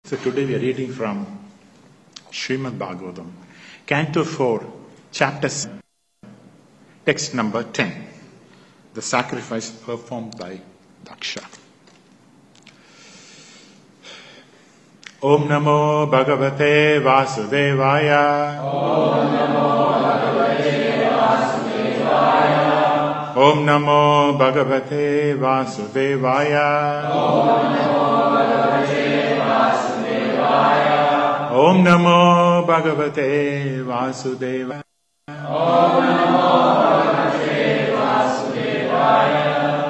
So today we are reading from Srimad Bhagavatam, Canto 4, Chapter 7, text number 10. The sacrifice performed by Daksha. Om Namo Bhagavate Vasudevaya. Om Namo Bhagavate Vasudevaya. Om Namo Bhagavate Vasudevaya. Om Namo Bhagavate Vasudevaya. Om Namo Bhagavate Vasudevaya. Om Namo Bhagavate Vasudevaya.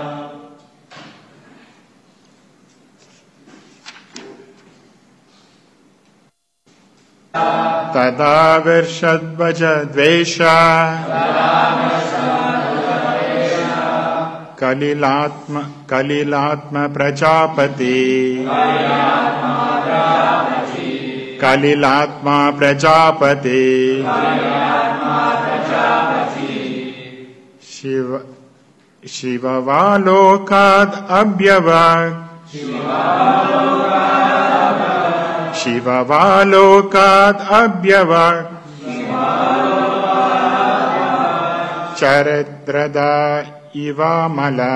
Tada Virshadvaja Dvesha Kalilatma Prajapati Kalilatma Prajapati Shivavalokad Abhyavak Shivavalokad Abhyavak Charitrada Ivamala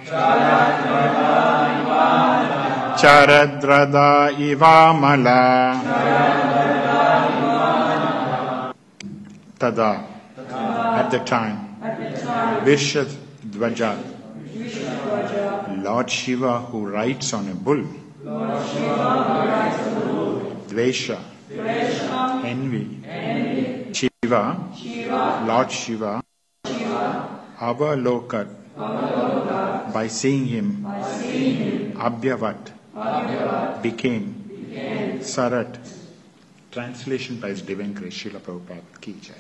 Charadrada Ivamala Tada. At the time, Virshadvaja, Lord Shiva who rides on a bull, Dvesha, envy, Shiva, Lord Shiva, Avalokat, by seeing him, Abhyavat, became, Sarat. Translation by His Divine Grace, Srila Prabhupada Ki Jai.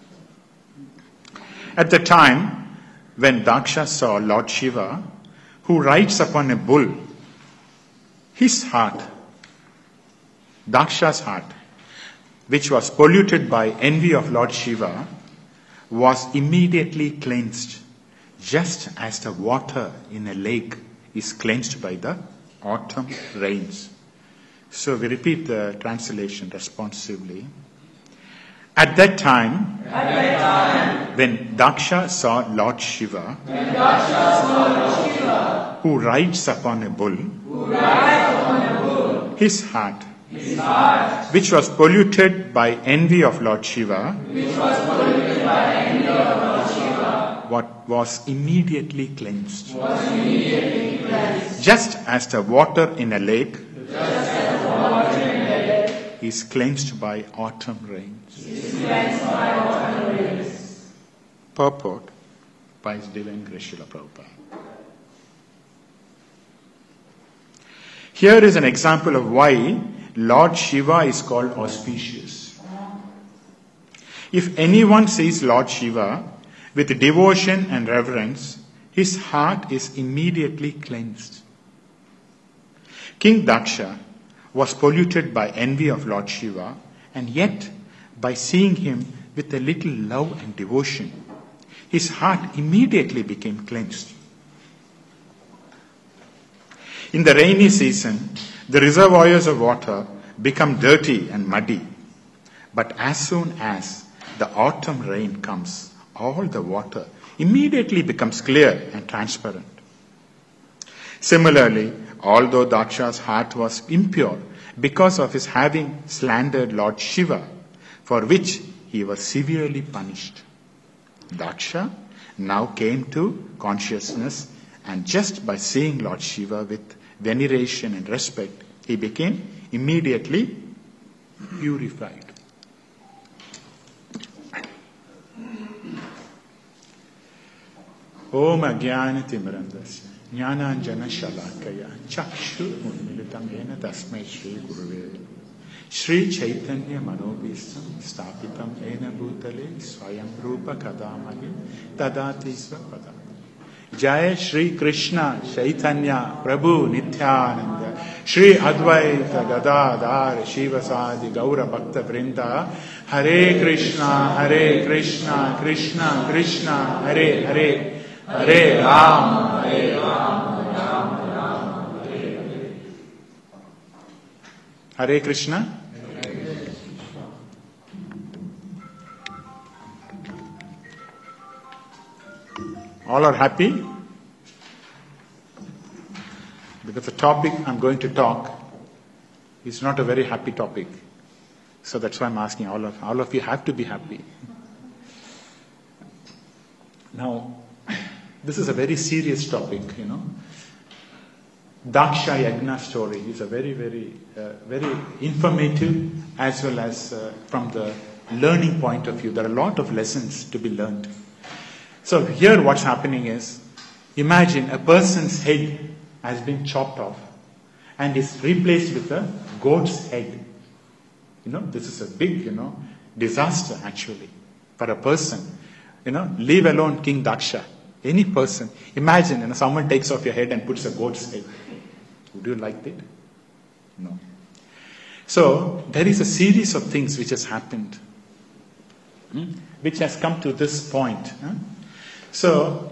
At the time when Daksha saw Lord Shiva, who rides upon a bull, his heart, Daksha's heart, which was polluted by envy of Lord Shiva, was immediately cleansed, just as the water in a lake is cleansed by the autumn rains. So we repeat the translation responsively. At that time, when Daksha saw Lord Shiva, who rides upon a bull, his heart, which was polluted by envy of Lord Shiva, what was immediately cleansed, just as the water in a lake is cleansed by autumn rains. Purport by His Divine Grace Srila Prabhupada. Here is an example of why Lord Shiva is called auspicious. If anyone sees Lord Shiva with devotion and reverence, his heart is immediately cleansed. King Daksha was polluted by envy of Lord Shiva, and yet by seeing him with a little love and devotion, his heart immediately became cleansed. In the rainy season, the reservoirs of water become dirty and muddy, but as soon as the autumn rain comes, all the water immediately becomes clear and transparent. Similarly, although Daksha's heart was impure because of his having slandered Lord Shiva, for which he was severely punished, Daksha now came to consciousness, and just by seeing Lord Shiva with veneration and respect, he became immediately purified. Om Ajnana-timirandasya Jnananjana Shalakaya Chakshur Unmilitam Yena Tasmai Shri Guruve Shri Chaitanya Manobhistam Stapitam Ena Bhutale Swayam Rupa Kadamahi Tadati Svapada. Jai Shri Krishna Chaitanya Prabhu Nityananda Shri Advaita Gadadhar Shivasadi Gaura Bhakta Vrinda Hare Krishna Krishna Krishna Hare Hare Hare Ram, Hare Ram, Ram Ram, Hare Hare. Hare Krishna. All are happy? Because the topic I'm going to talk is not a very happy topic. So that's why I'm asking all of you have to be happy. Now, this is a very serious topic, Daksha Yagna story is a very, very, very informative as well as from the learning point of view. There are a lot of lessons to be learned. So here what's happening is, imagine a person's head has been chopped off and is replaced with a goat's head. This is a big, disaster actually for a person. Leave alone King Daksha. Any person. Imagine, someone takes off your head and puts a goat's head. Would you like that? No. So, there is a series of things which has happened. Which has come to this point. So,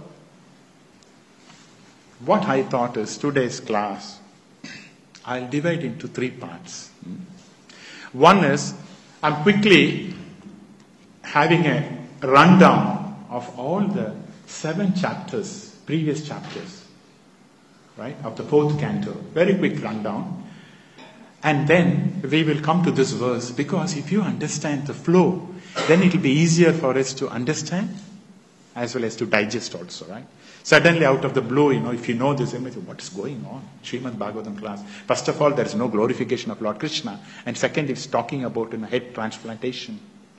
what I thought is today's class, I'll divide into 3 parts. One is, I'm quickly having a rundown of all the 7 chapters, previous chapters, right, of the 4th canto. Very quick rundown. And then we will come to this verse, because if you understand the flow, then it will be easier for us to understand as well as to digest also, right? Suddenly out of the blue, if you know this image, what is going on? Srimad Bhagavatam class. First of all, there is no glorification of Lord Krishna. And second, it's talking about head transplantation.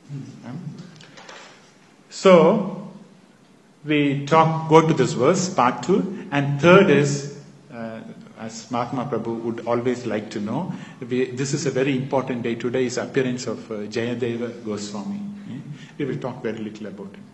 So, we go to this verse, part 2. And third is, as Mahatma Prabhu would always like to know, this is a very important day. Today is appearance of Jayadeva Goswami. We will talk very little about it.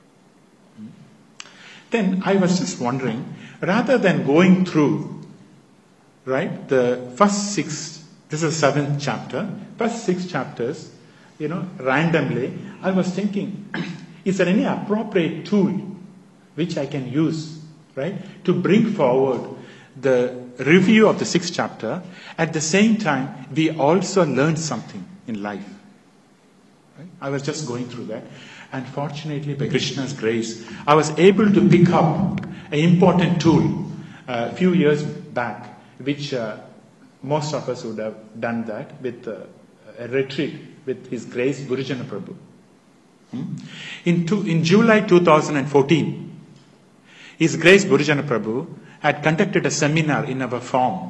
Then I was just wondering, rather than going through, right, the first 6, this is 7th chapter, first 6 chapters, randomly, I was thinking, is there any appropriate tool which I can use, right, to bring forward the review of the 6th chapter? At the same time, we also learn something in life. Right? I was just going through that. And fortunately, by Krishna's grace, I was able to pick up an important tool a few years back, which most of us would have done that with a retreat with His Grace Gurujana Prabhu. In July 2014, His Grace Gurujana Prabhu had conducted a seminar in our farm.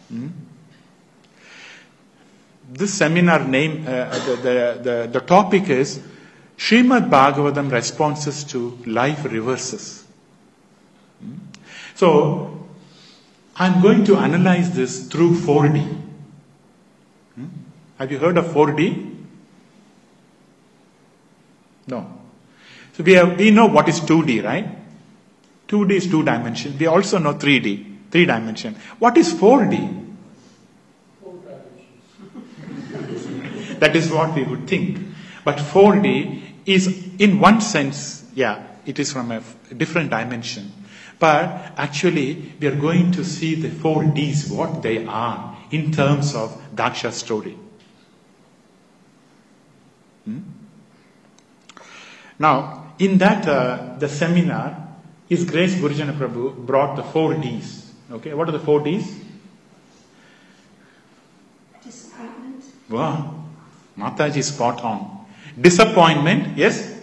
This seminar name, the topic is Srimad Bhagavatam Responses to Life Reverses. So, I'm going to analyze this through 4D. Have you heard of 4D? No. So we know what is 2D, right? 2D is 2 dimension. We also know 3D, 3 dimension. What is 4D? 4 dimensions. That is what we would think. But 4D is, in one sense, it is from a different dimension. But actually, we are going to see the 4Ds, what they are, in terms of Daksha's story. Now, in that, the seminar, His Grace Gurujana Prabhu brought the 4Ds. Okay, what are the 4Ds? Disappointment. Wow, Mataji is spot on. Disappointment, yes?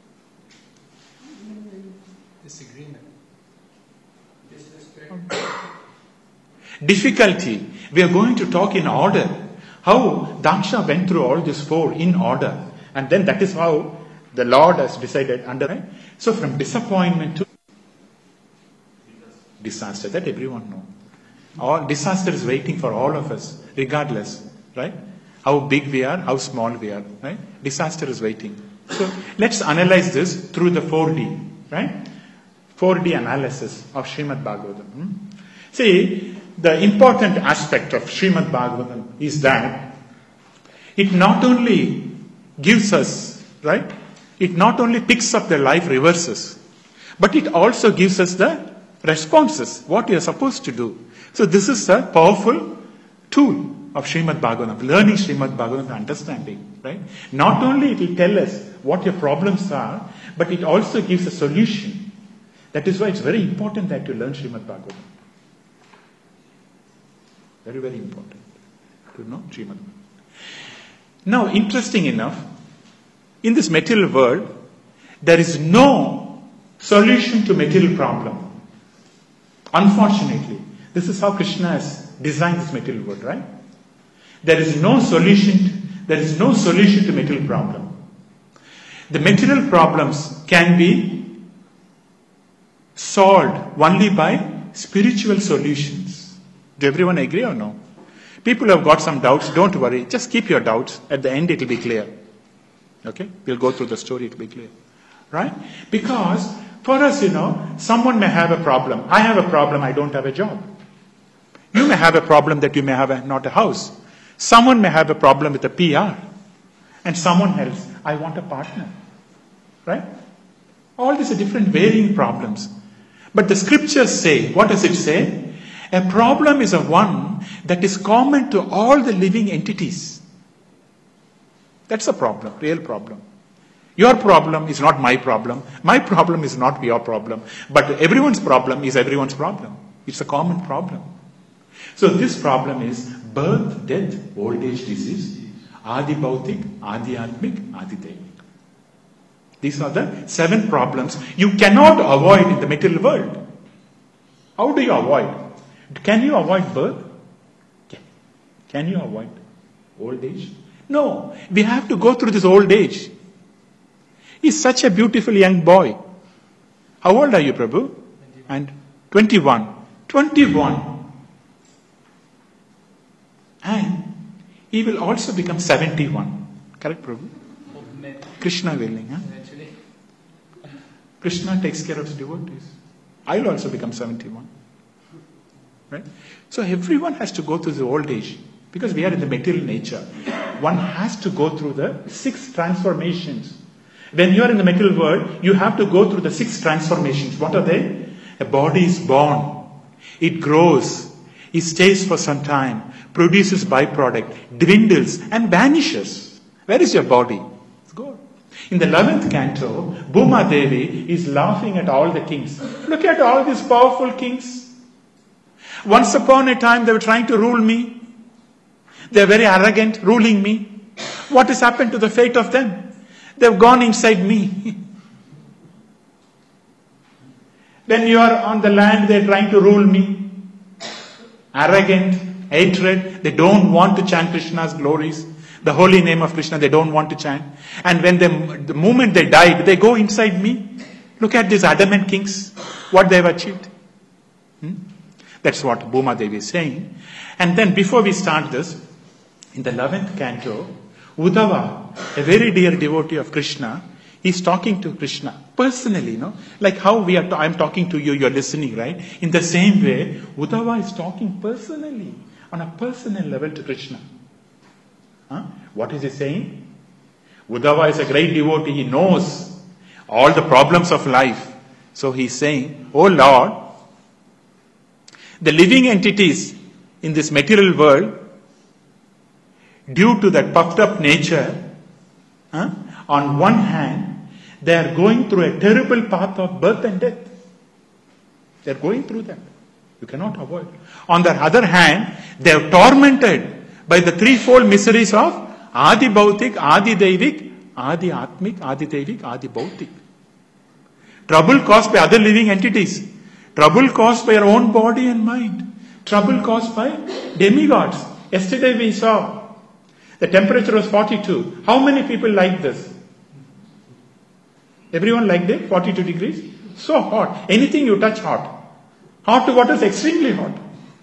Disagreement. Disrespect. Difficulty. We are going to talk in order. How Daksha went through all these 4 in order. And then that is how the Lord has decided under. Right? So from disappointment to disaster, that everyone knows. All disaster is waiting for all of us, regardless, right? How big we are, how small we are, right? Disaster is waiting. So let's analyze this through the 4D, right? 4D analysis of Srimad Bhagavatam. See, the important aspect of Srimad Bhagavatam is that it not only gives us, right? It not only picks up the life reverses, but it also gives us the responses, what we are supposed to do. So this is a powerful tool. of Srimad Bhagavatam, learning Srimad Bhagavatam, understanding, right? Not only it will tell us what your problems are, but it also gives a solution. That is why it's very important that you learn Srimad Bhagavatam. Very, very important to know Srimad Bhagavatam. Now, interesting enough, in this material world, there is no solution to material problem. Unfortunately, this is how Krishna has designed this material world, right? There is no solution. There is no solution to material problem. The material problems can be solved only by spiritual solutions. Do everyone agree or no? People have got some doubts. Don't worry. Just keep your doubts. At the end, it will be clear. Okay? We'll go through the story. It will be clear. Right? Because for us, someone may have a problem. I have a problem. I don't have a job. You may have a problem that you may have not a house. Someone may have a problem with a PR. And someone else, I want a partner. Right? All these are different varying problems. But the scriptures say, what does it say? A problem is a one that is common to all the living entities. That's a problem, real problem. Your problem is not my problem. My problem is not your problem. But everyone's problem is everyone's problem. It's a common problem. So this problem is birth, death, old age, disease, Adi Bhautik, Adi Atmik, Adi Devik. These are the 7 problems you cannot avoid in the material world. How do you avoid? Can you avoid birth? Can you avoid old age? No. We have to go through this old age. He's such a beautiful young boy. How old are you, Prabhu? And 21. 21. And he will also become 71. Correct, Prabhu? Krishna willing. Huh? Krishna takes care of his devotees. I will also become 71. Right? So everyone has to go through the old age. Because we are in the material nature. One has to go through the 6 transformations. When you are in the material world, you have to go through the 6 transformations. What are they? A body is born. It grows. It stays for some time. Produces byproduct. Dwindles and vanishes. Where is your body? It's gone. In the 11th canto, Bhuma Devi is laughing at all the kings. Look at all these powerful kings. Once upon a time they were trying to rule me. They are very arrogant, ruling me. What has happened to the fate of them? They have gone inside me. When you are on the land, they are trying to rule me. Arrogant, hatred. They don't want to chant Krishna's glories. The holy name of Krishna, they don't want to chant. And when the moment they died, they go inside me. Look at these adamant kings, what they have achieved. That's what Bhuma Devi is saying. And then before we start this, in the 11th canto, Uddhava, a very dear devotee of Krishna, is talking to Krishna personally, like how I'm talking to you, you're listening, right? In the same way, Uddhava is talking personally, on a personal level to Krishna. What is he saying? Uddhava is a great devotee, he knows all the problems of life. So he's saying, oh Lord, the living entities in this material world, due to that puffed up nature, on one hand, they are going through a terrible path of birth and death. They are going through that. You cannot avoid. On the other hand, they are tormented by the threefold miseries of Adi Bhautik, Adi Devik, Adi Atmik, Adi Devik, Adi Bhautik. Trouble caused by other living entities. Trouble caused by your own body and mind. Trouble caused by demigods. Yesterday we saw the temperature was 42. How many people like this? Everyone liked it? 42 degrees? So hot. Anything you touch hot. Hot water is extremely hot.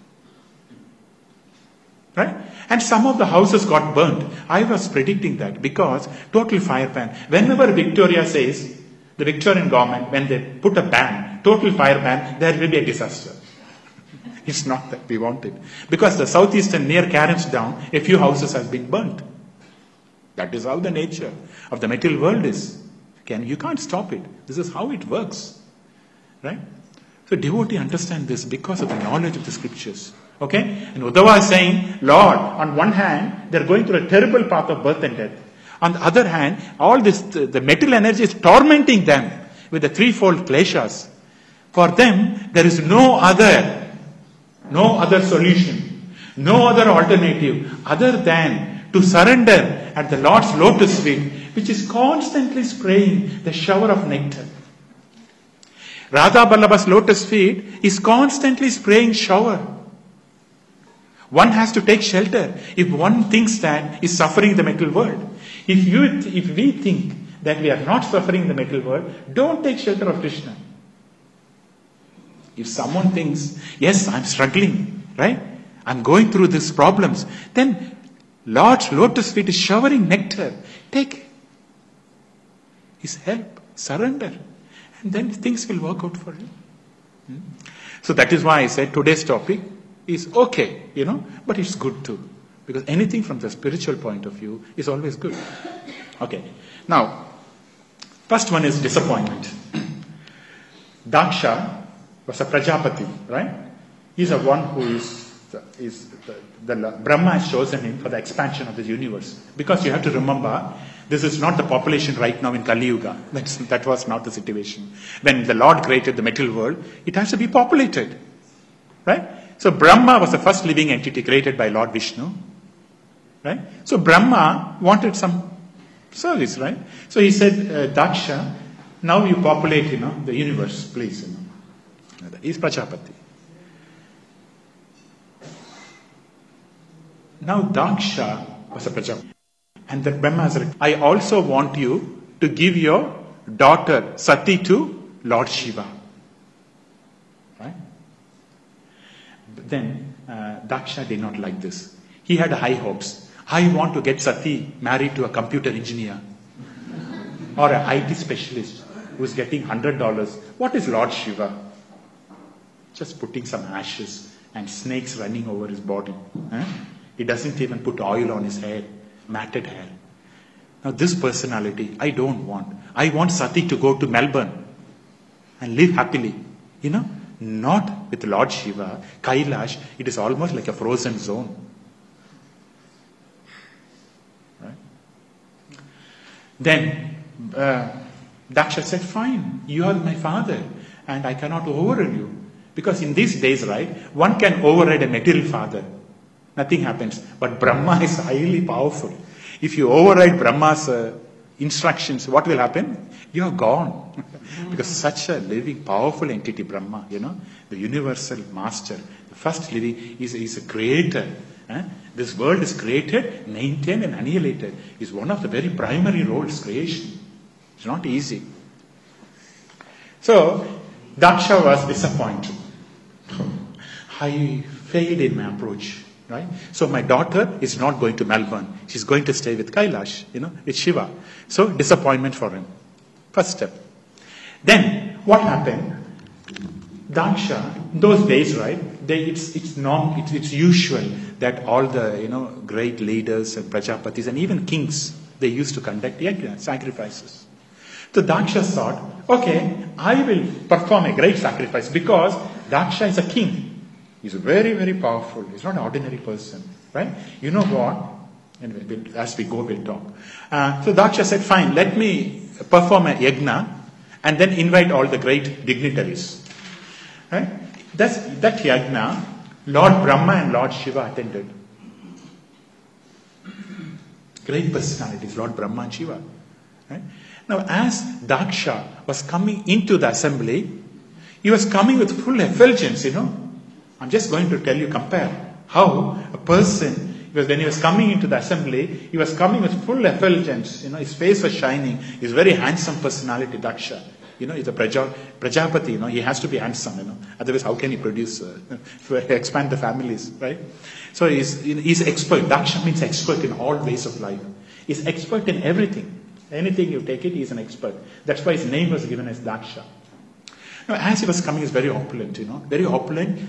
Right? And some of the houses got burnt. I was predicting that because total fire ban. Whenever Victoria says, the Victorian government, when they put a ban, total fire ban, there will be a disaster. It's not that we want it. Because the southeastern near Carrinsdown, a few houses have been burnt. That is how the nature of the material world is. You can't stop it. This is how it works. Right? So devotee understand this because of the knowledge of the scriptures. Okay? And Uddhava is saying, Lord, on one hand, they're going through a terrible path of birth and death. On the other hand, all this, the material energy is tormenting them with the threefold kleshas. For them, there is no other solution, no other alternative other than to surrender at the Lord's lotus feet, which is constantly spraying the shower of nectar. Radha Vallabha's lotus feet is constantly spraying shower. One has to take shelter if one thinks that is suffering in the material world. If we think that we are not suffering in the material world, don't take shelter of Krishna. If someone thinks, yes, I'm struggling, right? I'm going through these problems, then Lord's lotus feet is showering nectar. Take His help, surrender, and then things will work out for you. So that is why I said today's topic is okay, but it's good too. Because anything from the spiritual point of view is always good. Okay. Now, first one is disappointment. Daksha was a Prajapati, right? He's the one who the Brahma has chosen him for the expansion of the universe. Because you have to remember, this is not the population right now in Kali Yuga. That was not the situation. When the Lord created the material world, it has to be populated. Right? So Brahma was the first living entity created by Lord Vishnu. Right? So Brahma wanted some service, right? So he said, Daksha, now you populate, the universe, please. He's Prajapati. Now Daksha was a Prajapati. And then Brahma said, I also want you to give your daughter Sati to Lord Shiva. Right? But then Daksha did not like this. He had high hopes. I want to get Sati married to a computer engineer or an IT specialist who is getting $100. What is Lord Shiva? Just putting some ashes and snakes running over his body. He doesn't even put oil on his hair, matted hair. Now this personality, I don't want. I want Sati to go to Melbourne and live happily. Not with Lord Shiva. Kailash, it is almost like a frozen zone. Then Daksha said, fine, you are my father and I cannot override you. Because in these days, right, one can override a material father. Nothing happens. But Brahma is highly powerful. If you override Brahma's instructions, what will happen? You are gone. Because such a living, powerful entity, Brahma, the universal master, the first living, is a creator. This world is created, maintained and annihilated. Is one of the very primary roles, creation. It's not easy. So, Daksha was disappointed. I failed in my approach. Right? So my daughter is not going to Melbourne. She's going to stay with Kailash, with Shiva. So disappointment for him. First step. Then, what happened? Daksha, in those days, right, it's usual that all the, great leaders and Prajapatis and even kings, they used to conduct sacrifices. So Daksha thought, okay, I will perform a great sacrifice because Daksha is a king. He's very, very powerful. He's not an ordinary person. Right? You know what? Anyway, as we go, we'll talk. So Daksha said, fine, let me perform a yajna and then invite all the great dignitaries. Right? That yajna, Lord Brahma and Lord Shiva attended. Great personalities, Lord Brahma and Shiva. Right? Now, as Daksha was coming into the assembly, he was coming with full effulgence, I'm just going to tell you, compare how a person, when he was coming into the assembly, he was coming with full effulgence. His face was shining. He's a very handsome personality, Daksha. He's a Prajapati, he has to be handsome, Otherwise, how can he produce, expand the families, right? So he's expert. Daksha means expert in all ways of life. He's expert in everything. Anything you take it, he's an expert. That's why his name was given as Daksha. Now, as he was coming, he was very opulent, very opulent,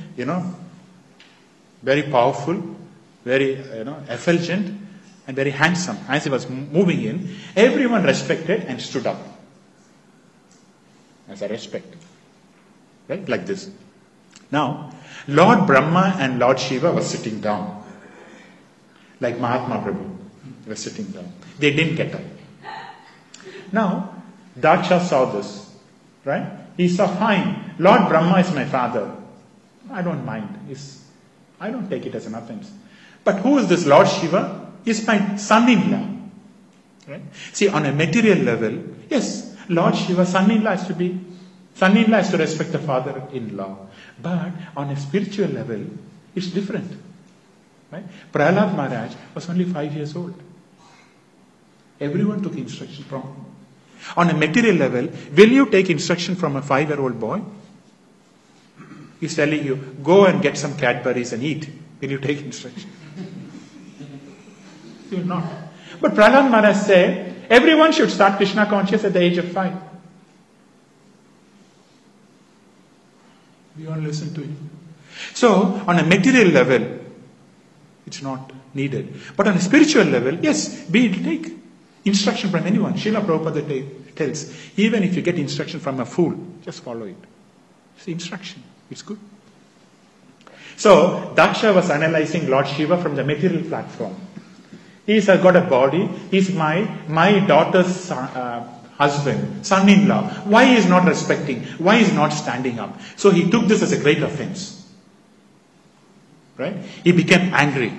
very powerful, very, effulgent, and very handsome. As he was moving in, everyone respected and stood up. As a respect. Right? Like this. Now, Lord Brahma and Lord Shiva were sitting down. Like Mahatma Prabhu were sitting down. They didn't get up. Now, Daksha saw this. Right? He saw, fine, Lord Brahma is my father. I don't mind. I don't take it as an offense. But who is this Lord Shiva? He's my son-in-law. Right? See, on a material level, yes, Lord Shiva, son-in-law has to respect the father-in-law. But on a spiritual level, it's different. Right? Prahlad Maharaj was only 5 years old. Everyone took instruction from him. On a material level, will you take instruction from a 5-year-old boy? He's telling you, go and get some Cadbury's and eat. Will you take instruction? You will not. But Prahlad Maharaj said, everyone should start Krishna conscious at the age of 5. We all listen to it. So, on a material level, it's not needed. But on a spiritual level, yes, we take instruction from anyone. Srila Prabhupada tells, even if you get instruction from a fool, just follow it. It's the instruction. It's good. So, Daksha was analyzing Lord Shiva from the material platform. He's got a body. He's my daughter's husband, son-in-law. Why he is not respecting? Why he is not standing up? So he took this as a great offense. Right? He became angry.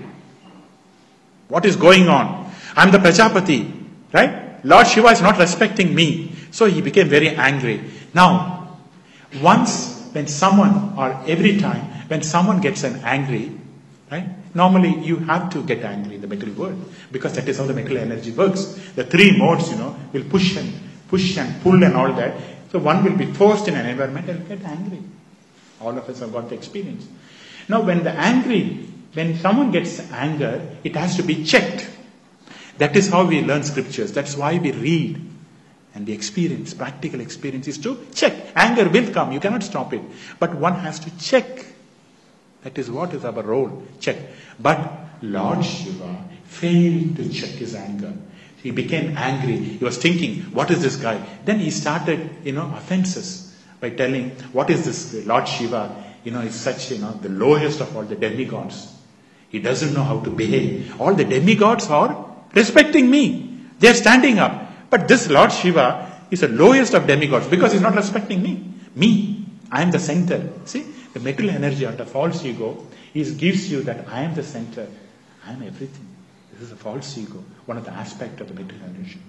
What is going on? I'm the Prajapati. Right? Lord Shiva is not respecting me. So he became very angry. Now, when someone, or every time, when someone gets angry, right? Normally you have to get angry in the material world, because that is how the material energy works. The 3 modes, will push and pull and all that. So one will be forced in an environment and get angry. All of us have got the experience. Now when someone gets anger, it has to be checked. That is how we learn scriptures. That's why we read. And the experience, practical experience, is to check. Anger will come, you cannot stop it. But one has to check. That is what is our role, check. But Lord Shiva failed to check his anger. He became angry. He was thinking, what is this guy? Then he started, offenses by telling, what is this Lord Shiva? Is such, the lowest of all the demigods. He doesn't know how to behave. All the demigods are respecting me. They are standing up. But this Lord Shiva is the lowest of demigods because he's not respecting me. Me, I am the center. See, the material energy under false ego gives you that I am the center. I am everything. This is a false ego, one of the aspects of the material energy.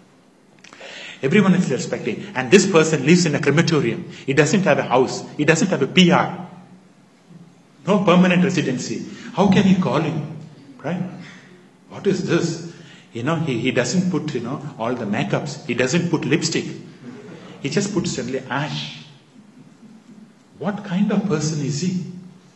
Everyone is respecting. And this person lives in a crematorium. He doesn't have a house. He doesn't have a PR. No permanent residency. How can he call him? Right? What is this? He doesn't put, all the makeups. He doesn't put lipstick. He just puts only ash. What kind of person is he?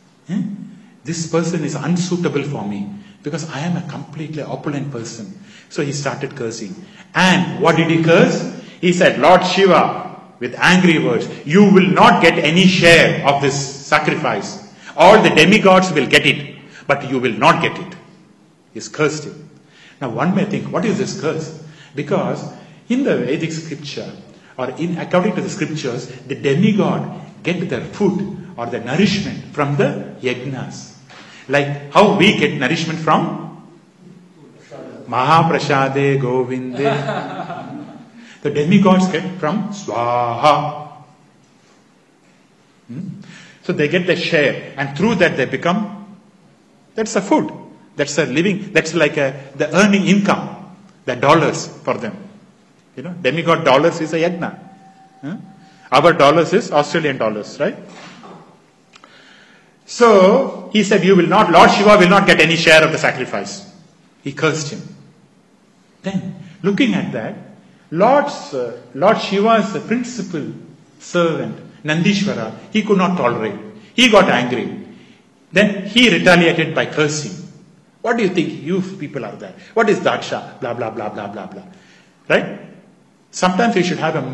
This person is unsuitable for me because I am a completely opulent person. So he started cursing. And what did he curse? He said, Lord Shiva, with angry words, you will not get any share of this sacrifice. All the demigods will get it, but you will not get it. He's cursed him. Now one may think, what is this curse? Because in the Vedic scripture, or according to the scriptures, the demigod get their food or the nourishment from the yajnas. Like how we get nourishment from Mahaprasade Govinde. The demigods get from Swaha. So they get their share, and through that they become, that's a food. That's a living, that's like the earning income, the dollars for them. Demigod dollars is a yajna. Our dollars is Australian dollars, right? So, he said, Lord Shiva will not get any share of the sacrifice. He cursed him. Then, looking at that, Lord Shiva's principal servant, Nandishvara, he could not tolerate. He got angry. Then he retaliated by cursing. What do you think you people are there? What is Daksha? Blah, blah, blah, blah, blah, blah. Right? Sometimes we should have a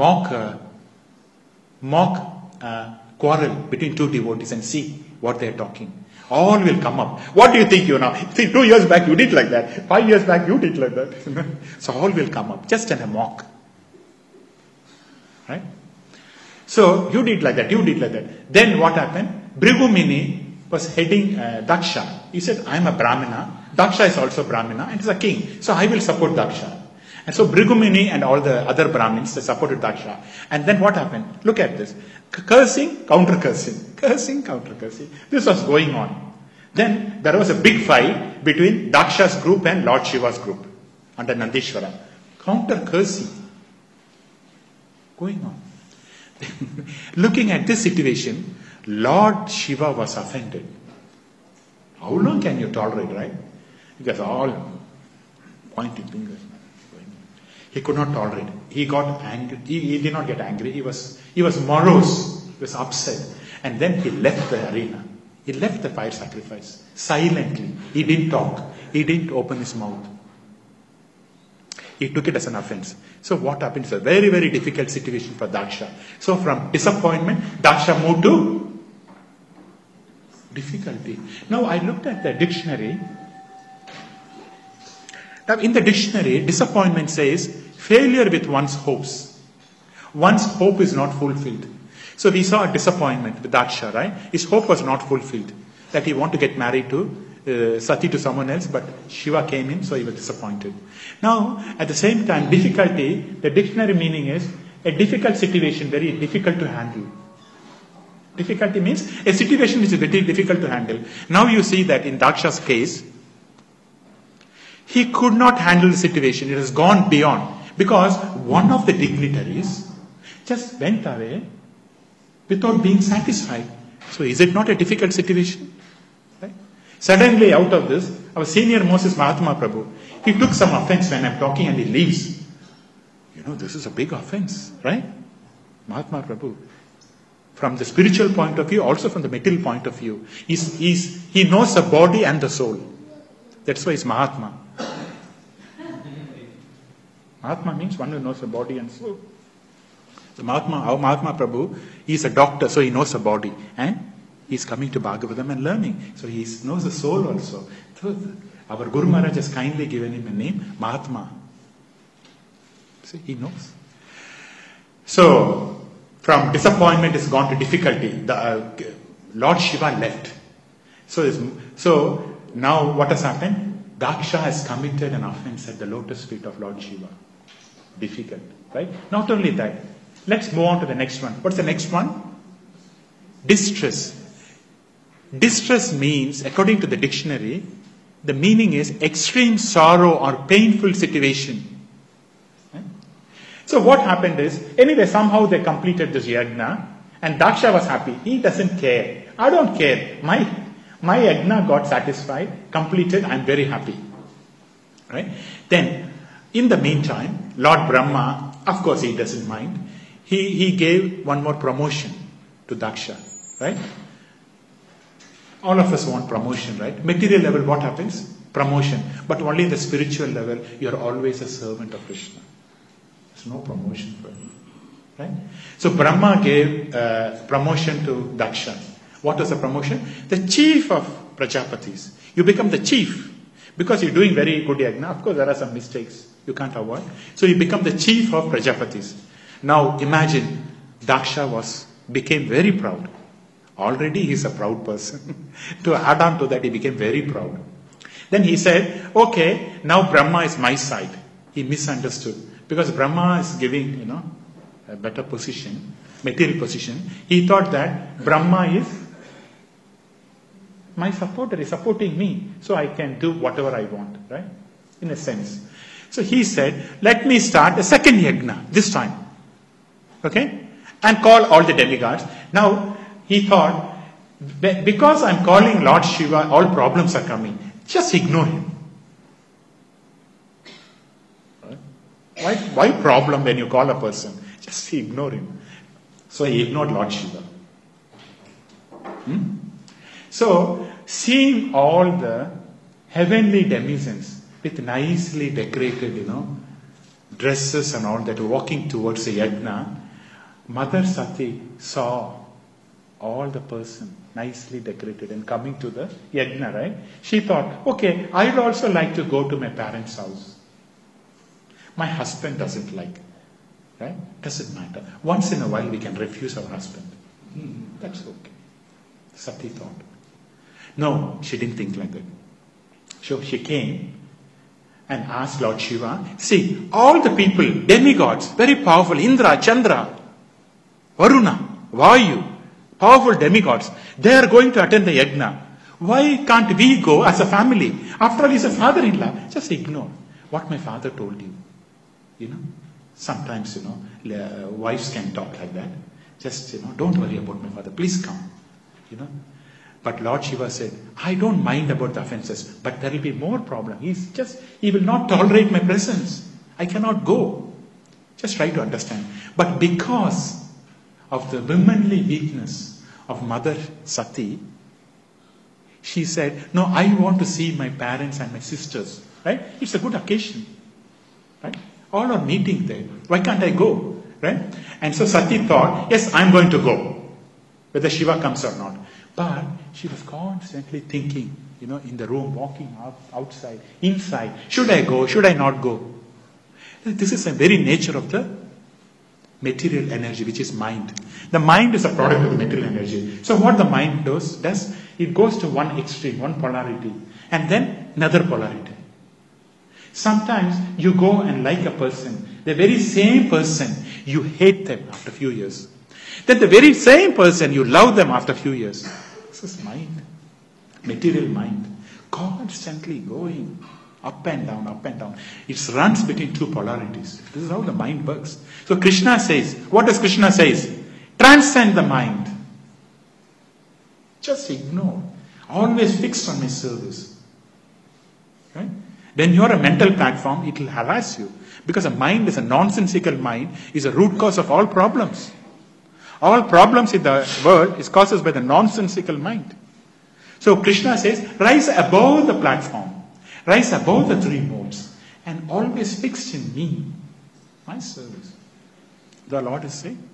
mock quarrel between two devotees and see what they are talking. All will come up. What do you think you now? See, 2 years back you did like that. 5 years back you did like that. So all will come up. Just in a mock. Right? So you did like that. You did like that. Then what happened? Bhrigumuni was heading Daksha. He said, I am a Brahmana. Daksha is also Brahmana and is a king. So I will support Daksha. And so Bhrigumuni and all the other Brahmins, they supported Daksha. And then what happened? Look at this. Cursing, counter cursing. Cursing, counter cursing. This was going on. Then there was a big fight between Daksha's group and Lord Shiva's group under Nandishvara. Counter cursing going on. Looking at this situation, Lord Shiva was offended. How long can you tolerate, right? Because all pointing fingers. He could not tolerate. He got angry. He did not get angry. He was morose. He was upset. And then he left the arena. He left the fire sacrifice silently. He didn't talk. He didn't open his mouth. He took it as an offense. So what happened is a very, very difficult situation for Daksha. So from disappointment, Daksha moved to difficulty. Now I looked at the dictionary. Now in the dictionary, disappointment says failure with one's hopes. One's hope is not fulfilled. So we saw a disappointment with Daksha, right? His hope was not fulfilled. That he wanted to get married to Sati to someone else, but Shiva came in, so he was disappointed. Now, at the same time, difficulty, the dictionary meaning is a difficult situation, very difficult to handle. Difficulty means a situation which is very difficult to handle. Now you see that in Daksha's case, he could not handle the situation. It has gone beyond. Because one of the dignitaries just went away without being satisfied. So is it not a difficult situation? Right? Suddenly out of this, our senior Moses Mahatma Prabhu, he took some offense when I'm talking and he leaves. This is a big offense, right? Mahatma Prabhu. From the spiritual point of view, also from the material point of view. He knows the body and the soul. That's why he's Mahatma. Mahatma means one who knows the body and soul. So Mahatma Prabhu, he is a doctor, so he knows the body. And he's coming to Bhagavatam and learning. So he knows the soul also. So our Guru Maharaj has kindly given him a name, Mahatma. See, he knows. So, from disappointment it's gone to difficulty. The Lord Shiva left. So now what has happened? Daksha has committed an offense at the lotus feet of Lord Shiva. Difficult, right? Not only that. Let's move on to the next one. What's the next one? Distress. Distress means, according to the dictionary, the meaning is extreme sorrow or painful situation. Right? So what happened is, anyway, somehow they completed this yajna and Daksha was happy. He doesn't care. I don't care. My yajna got satisfied, completed, I'm very happy. Right? Then, in the meantime, Lord Brahma, of course he doesn't mind, he gave one more promotion to Daksha. Right? All of us want promotion, right? Material level, what happens? Promotion. But only the spiritual level, you're always a servant of Krishna. There's no promotion for you. Right? So Brahma gave promotion to Daksha. What was the promotion? The chief of Prajapatis. You become the chief. Because you're doing very good yajna. Of course, there are some mistakes you can't avoid. So you become the chief of Prajapatis. Now imagine, Daksha became very proud. Already he is a proud person. To add on to that, he became very proud. Then he said, okay, now Brahma is my side. He misunderstood. Because Brahma is giving, a better position, material position. He thought that Brahma is my supporter, is supporting me. So I can do whatever I want, right? In a sense. So he said, let me start a second yajna, this time. Okay? And call all the demigods. Now, he thought, because I'm calling Lord Shiva, all problems are coming. Just ignore him. Right? Why problem when you call a person? Just ignore him. So he ignored Lord Shiva. So, seeing all the heavenly denizens with nicely decorated, dresses and all that walking towards the yajna, Mother Sati saw all the person nicely decorated and coming to the yajna, right? She thought, okay, I'd also like to go to my parents' house. My husband doesn't like, right? Doesn't matter. Once in a while we can refuse our husband. That's okay. Sati thought. No, she didn't think like that. So she came and asked Lord Shiva, see, all the people, demigods, very powerful, Indra, Chandra, Varuna, Vayu, powerful demigods, they are going to attend the yajna. Why can't we go as a family? After all, he's a father-in-law. Just ignore what my father told you. You know, sometimes, wives can talk like that. Just, don't worry about my father. Please come. But Lord Shiva said, I don't mind about the offenses, but there will be more problem. He will not tolerate my presence. I cannot go. Just try to understand. But because of the womanly weakness of Mother Sati, she said, no, I want to see my parents and my sisters. Right? It's a good occasion. Right? All are meeting there. Why can't I go? Right? And so Sati thought, yes, I'm going to go. Whether Shiva comes or not. But she was constantly thinking, in the room, walking outside, inside. Should I go? Should I not go? This is the very nature of the material energy, which is mind. The mind is a product of the material energy. So what the mind does, it goes to one extreme, one polarity, and then another polarity. Sometimes you go and like a person, the very same person, you hate them after a few years. Then the very same person, you love them after a few years. This is mind, material mind, constantly going up and down, up and down. It runs between two polarities. This is how the mind works. So Krishna says, what does Krishna say? Transcend the mind. Just ignore. Always fixed on my service. Right? When you are a mental platform, it will harass you. Because a mind is a nonsensical mind, is a root cause of all problems. All problems in the world is caused by the nonsensical mind. So Krishna says, rise above the platform. Rise above the three modes. And always fixed in me. My service. The Lord is saying.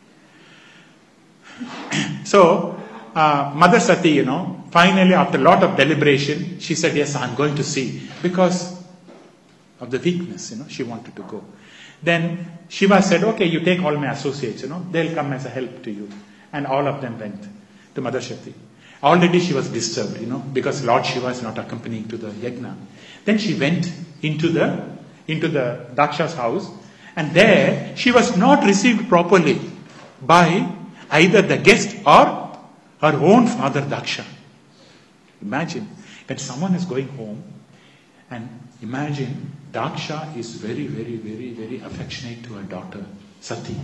So, Mother Sati, finally after a lot of deliberation, she said, yes, I'm going to see. Because of the weakness, she wanted to go. Then Shiva said, okay, you take all my associates, they'll come as a help to you. And all of them went to Mother Sati. Already she was disturbed, because Lord Shiva is not accompanying to the yajna. Then she went into the Daksha's house, and there she was not received properly by either the guest or her own father Daksha. Imagine, when someone is going home, and imagine Daksha is very, very, very, very affectionate to her daughter, Sati.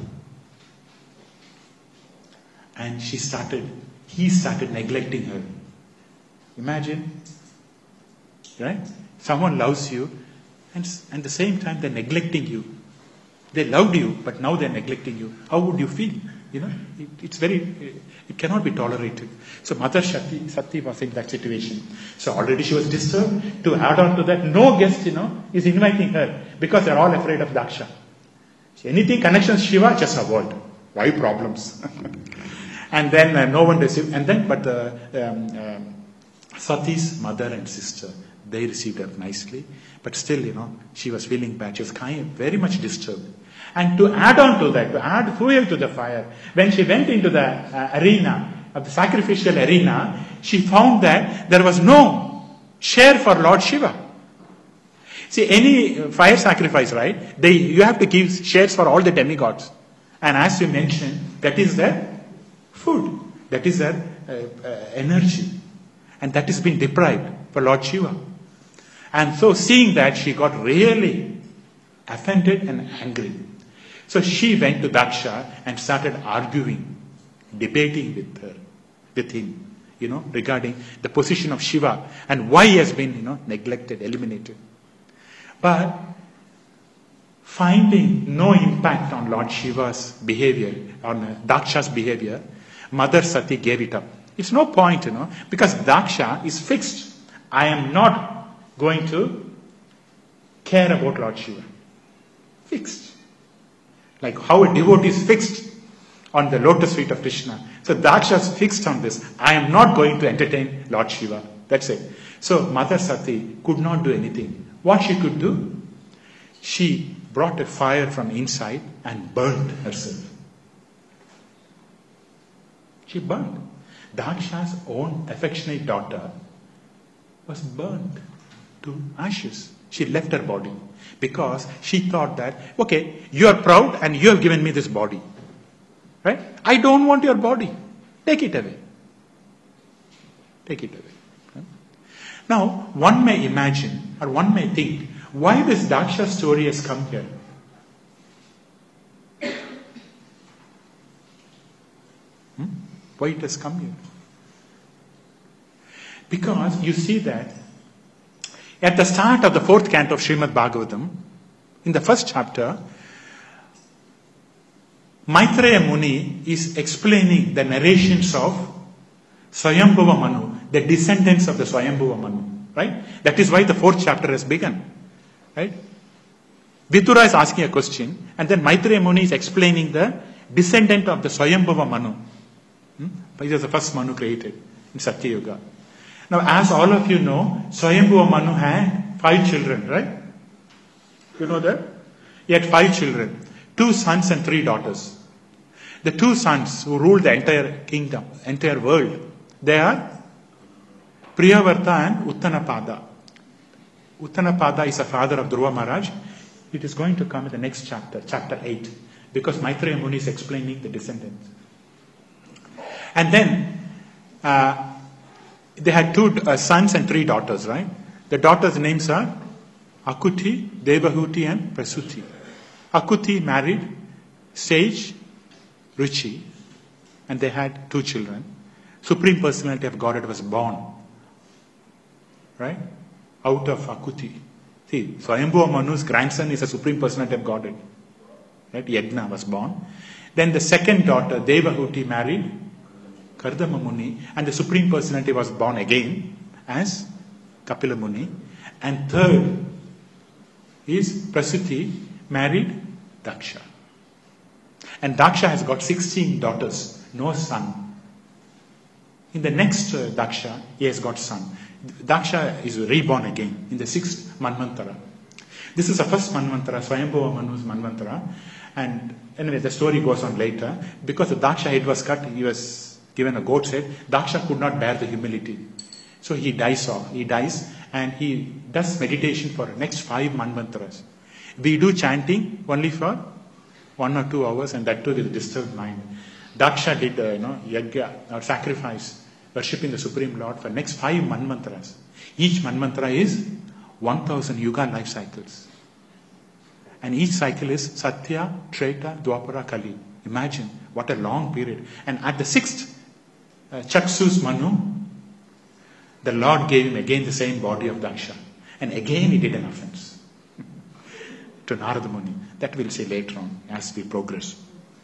And he started neglecting her. Imagine, right? Someone loves you, and at the same time they're neglecting you. They loved you, but now they're neglecting you. How would you feel? It cannot be tolerated. So Mother Sati was in that situation. So already she was disturbed. To add on to that, no guest, is inviting her because they're all afraid of Daksha. So anything connections Shiva, just avoid. Why problems? And then no one received. And then, but Sati's mother and sister, they received her nicely. But still, she was feeling bad. She was very much disturbed. And to add on to that, to add fuel to the fire, when she went into the arena, of the sacrificial arena, she found that there was no share for Lord Shiva. See, any fire sacrifice, right? You have to give shares for all the demigods. And as you mentioned, that is their food. That is their energy. And that has been deprived for Lord Shiva. And so seeing that, she got really offended and angry. So she went to Daksha and started arguing, debating with him, regarding the position of Shiva and why he has been, neglected, eliminated. But finding no impact on Lord Shiva's behavior, on Daksha's behavior, Mother Sati gave it up. It's no point, because Daksha is fixed. I am not going to care about Lord Shiva. Fixed. Like how a devotee is fixed on the lotus feet of Krishna. So Daksha is fixed on this. I am not going to entertain Lord Shiva. That's it. So Mother Sati could not do anything. What she could do? She brought a fire from inside and burned herself. She burned. Daksha's own affectionate daughter was burnt to ashes. She left her body because she thought that, okay, you are proud and you have given me this body. Right? I don't want your body. Take it away. Take it away. Right? Now, one may imagine or one may think, why this Daksha story has come here? Why it has come here? Because you see that at the start of the 4th canto of Srimad Bhagavatam, in the first chapter, Maitreya Muni is explaining the narrations of Swayambhuva Manu, the descendants of the Swayambhuva Manu. Right? That is why the 4th chapter has begun. Right? Vidura is asking a question, and then Maitreya Muni is explaining the descendant of the Swayambhuva Manu. He was the first Manu created in Satya Yuga. Now, as all of you know, Swayambhuva Manu had 5 children, right? You know that? He had 5 children, 2 sons and 3 daughters. The 2 sons who ruled the entire kingdom, entire world, they are Priyavarta and Uttanapada. Uttanapada is the father of Dhruva Maharaj. It is going to come in the next chapter, chapter 8, because Maitreya Muni is explaining the descendants. And then they had 2 sons and 3 daughters, right? The daughters' names are Akuti, Devahuti and Prasuti. Akuti married Sage Ruchi, and they had 2 children. Supreme Personality of Godhead was born, right? Out of Akuti. See, Swayambhuva Manu's grandson is a Supreme Personality of Godhead. Right? Yajna was born. Then the second daughter, Devahuti, married Kardama Muni, and the Supreme Personality was born again as Kapila Muni. And third is Prasuti, married Daksha. And Daksha has got 16 daughters, no son. In the next Daksha, he has got son. Daksha is reborn again in the 6th Manvantara. This is the first Manvantara, Swayambhuva Manu's Manvantara. And anyway, the story goes on later. Because the Daksha head was cut, he was given a goat's head. Daksha could not bear the humility. So he dies off. He dies and he does meditation for the next 5 Manvantaras. We do chanting only for 1 or 2 hours, and that too with a disturbed mind. Daksha did yajna or sacrifice, worshipping the Supreme Lord for next 5 Manvantaras. Each Manvantara is 1000 Yuga life cycles. And each cycle is Satya, Treta, Dwapara, Kali. Imagine what a long period. And at the 6th Chaksus Manu, the Lord gave him again the same body of Daksha. And again he did an offense to Narada Muni. That we'll see later on as we progress.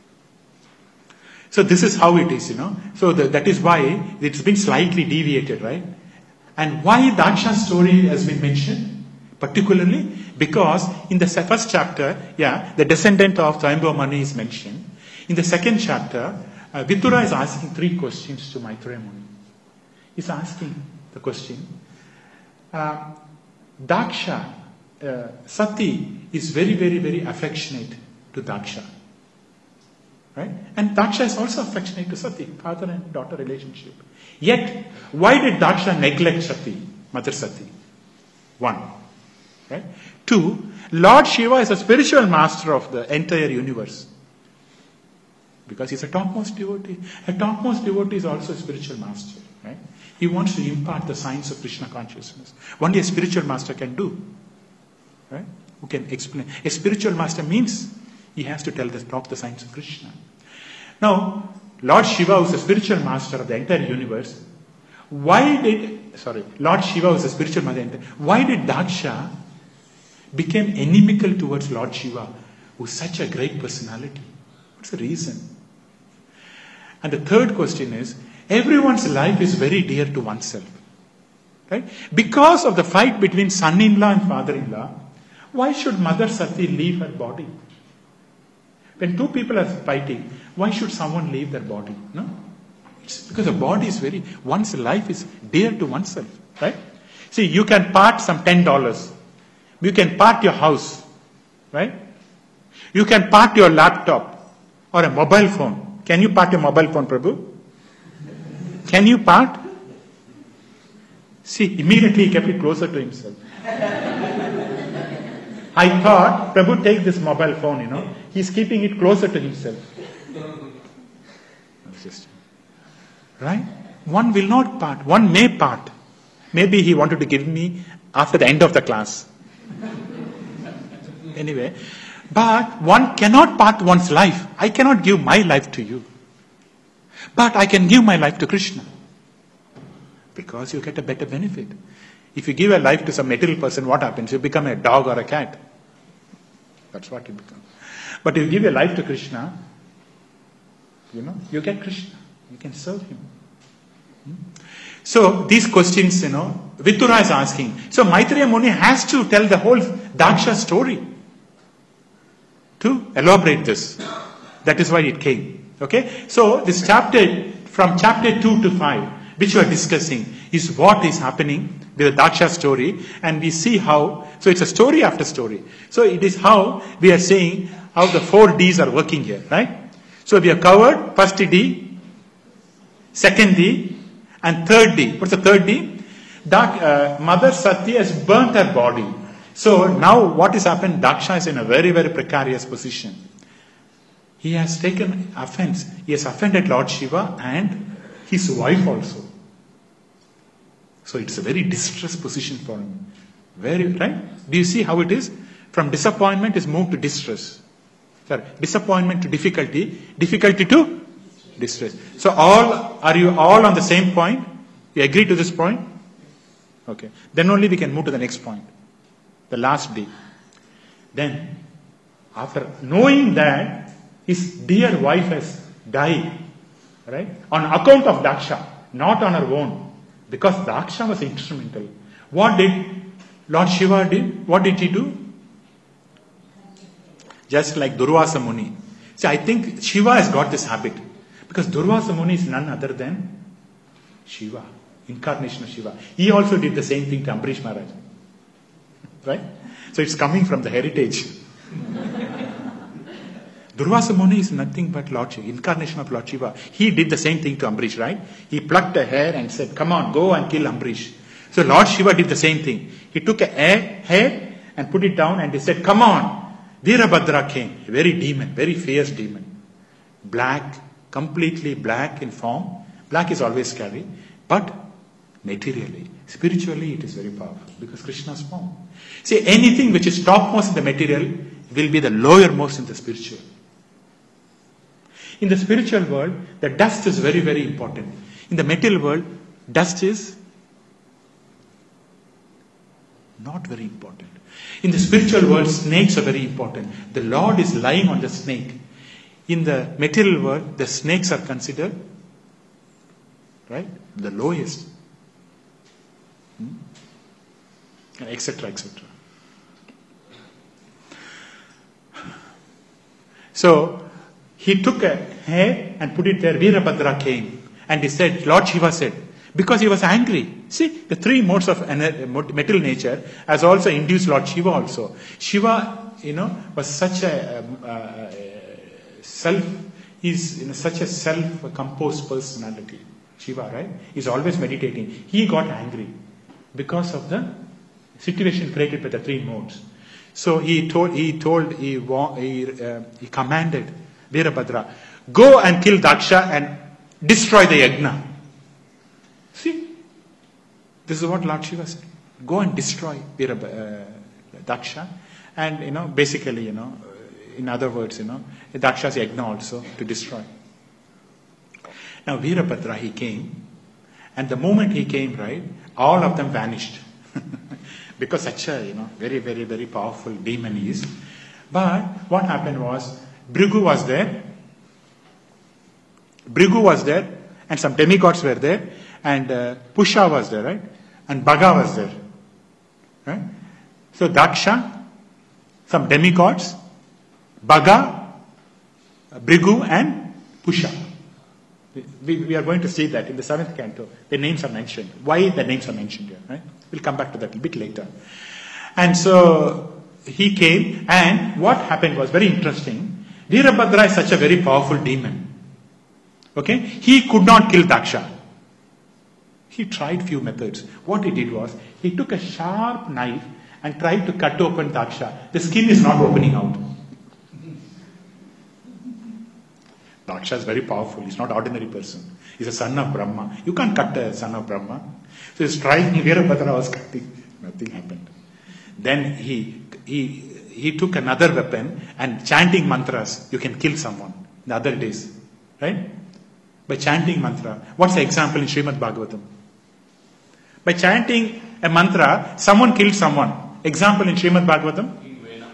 So this is how it is, So that is why it's been slightly deviated, right? And why Daksha's story has been mentioned, particularly because in the first chapter, the descendant of Swayambhuva Manu is mentioned. In the second chapter, Vidura is asking 3 questions to Maitreya Muni. He's asking the question, Daksha, Sati is very, very, very affectionate to Daksha. Right? And Daksha is also affectionate to Sati, father and daughter relationship. Yet, why did Daksha neglect Sati, Mother Sati? 1. Right? 2, Lord Shiva is a spiritual master of the entire universe. Because he's a topmost devotee. A topmost devotee is also a spiritual master. Right? He wants to impart the science of Krishna consciousness. Only a spiritual master can do. Right? Who can explain. A spiritual master means he has to talk the science of Krishna. Now, Lord Shiva was a spiritual master of the entire universe. Lord Shiva was a spiritual master. Why did Daksha become inimical towards Lord Shiva, who is such a great personality? What's the reason? And the third question is, everyone's life is very dear to oneself. Right? Because of the fight between son-in-law and father-in-law, why should Mother Sati leave her body? When 2 people are fighting, why should someone leave their body? No? It's because the body is one's life is dear to oneself. Right? See, you can part some $10. You can part your house. Right? You can part your laptop or a mobile phone. Can you part your mobile phone, Prabhu? Can you part? See, immediately he kept it closer to himself. I thought, Prabhu, take this mobile phone, he's keeping it closer to himself. Right? One will not part. One may part. Maybe he wanted to give me after the end of the class. Anyway, but one cannot part one's life. I cannot give my life to you. But I can give my life to Krishna. Because you get a better benefit. If you give a life to some material person, what happens? You become a dog or a cat. That's what you become. But if you give your life to Krishna, you get Krishna. You can serve him. So these questions, Vidura is asking. So Maitreya Muni has to tell the whole Daksha story to elaborate this. That is why it came. Okay? So this chapter, from chapter 2 to 5, which we are discussing, is what is happening with the Daksha story, and we see how, so it's a story after story. So it is how we are saying how the 4 Ds are working here, right? So we have covered first D, second D, and third D. What's the third D? Mother Sati has burnt her body. So now what has happened? Daksha is in a very, very precarious position. He has taken offense. He has offended Lord Shiva and his wife also. So it's a very distressed position for him. Very, right? Do you see how it is? From disappointment is moved to distress. Sorry, disappointment to difficulty, difficulty to distress. So are you all on the same point? You agree to this point? Okay. Then only we can move to the next point. The last D. Then, after knowing that his dear wife has died, right? On account of Daksha, not on her own. Because Daksha was instrumental. What did Lord Shiva do? What did he do? Just like Durvasa Muni. See, I think Shiva has got this habit. Because Durvasa Muni is none other than Shiva. Incarnation of Shiva. He also did the same thing to Ambarish Maharaj. Right? So it's coming from the heritage. Durvasa Muni is nothing but Lord Shiva, incarnation of Lord Shiva. He did the same thing to Ambarish, right? He plucked a hair and said, come on, go and kill Ambarish. So Lord Shiva did the same thing. He took a hair and put it down and he said, come on. Veerabhadra came, a very demon, very fierce demon. Black, completely black in form. Black is always scary. But materially, spiritually it is very powerful because Krishna's form. See, anything which is topmost in the material will be the lowermost in the spiritual. In the spiritual world, the dust is very, very important. In the material world, dust is not very important. In the spiritual world, snakes are very important. The Lord is lying on the snake. In the material world, the snakes are considered, right, the lowest. Etc., etc. So, he took a hair and put it there. Veerabhadra came and he said, Lord Shiva said, because he was angry. See, the 3 modes of material nature has also induced Lord Shiva also. Shiva, was such a such a self-composed personality. Shiva, right? He's always meditating. He got angry because of the situation created by the 3 modes. So he commanded Veerabhadra, go and kill Daksha and destroy the yajna. See, this is what Lord Shiva said. Go and destroy Daksha, and basically, in other words, Daksha's yajna also to destroy. Now Veerabhadra, he came, and the moment he came, right, all of them vanished. Because such a, very, very, very powerful demon he is. But what happened was, Bhrigu was there, and some demigods were there, and Pusha was there, right? And Bhaga was there. Right? So Daksha, some demigods, Bhaga, Bhrigu, and Pusha. We are going to see that in the 7th canto. The names are mentioned. Why the names are mentioned here, right? We'll come back to that a bit later. And so he came, and what happened was very interesting. Veerabhadra is such a very powerful demon. Okay? He could not kill Daksha. He tried few methods. What he did was, he took a sharp knife and tried to cut open Daksha. The skin is not opening out. Daksha is very powerful. He's not an ordinary person. He's a son of Brahma. You can't cut a son of Brahma. So he's trying, Virabhadra was cutting. Nothing happened. Then he took another weapon and chanting mantras, you can kill someone. The other days. Right? By chanting mantra. What's the example in Srimad Bhagavatam? By chanting a mantra, someone killed someone. Example in Srimad Bhagavatam? King Vena.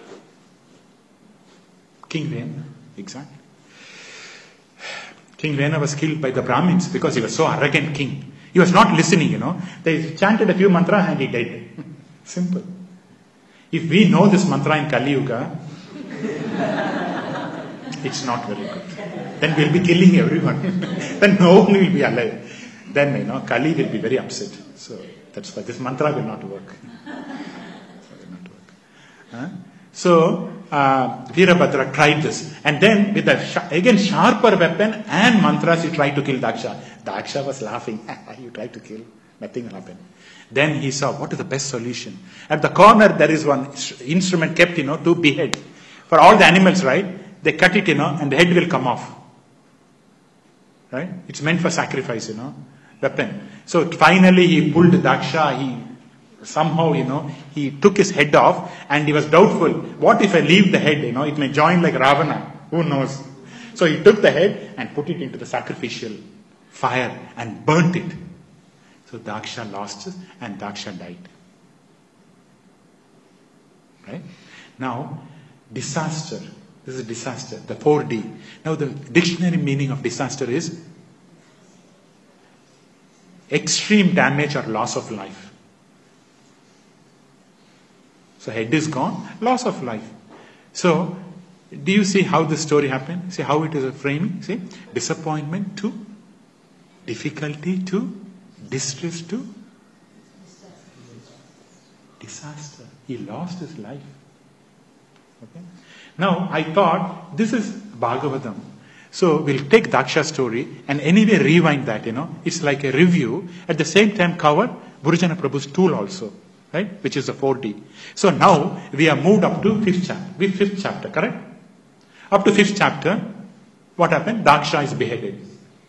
King Vena. Exactly. King Vena was killed by the Brahmins because he was so arrogant king. He was not listening, They chanted a few mantras and he died. Simple. If we know this mantra in Kali Yuga, it's not very good. Then we'll be killing everyone. Then no one will be alive. Then, Kali will be very upset. So, that's why this mantra will not work. So, Virabhadra tried this. And then, with again sharper weapon and mantras, he tried to kill Daksha. Daksha was laughing. You tried to kill. Nothing happened. Then he saw, what is the best solution? At the corner, there is one instrument kept, to behead. For all the animals, right? They cut it, and the head will come off. Right? It's meant for sacrifice, weapon. So finally he pulled Daksha, somehow, he took his head off and he was doubtful. What if I leave the head, it may join like Ravana. Who knows? So he took the head and put it into the sacrificial fire and burnt it. So Daksha lost it and Daksha died. Right? Now, disaster. This is a disaster, the 4D. Now the dictionary meaning of disaster is extreme damage or loss of life. So head is gone, loss of life. So, do you see how this story happened? See how it is a framing? See, disappointment to, difficulty to, distress to, disaster. He lost his life. Okay. Now, I thought, this is Bhagavatam. So, we'll take Daksha's story and anyway rewind that, It's like a review. At the same time cover Burjana Prabhu's tool also, right? Which is the 4D. So now, we have moved up to 5th chapter, correct? Up to 5th chapter, what happened? Daksha is beheaded.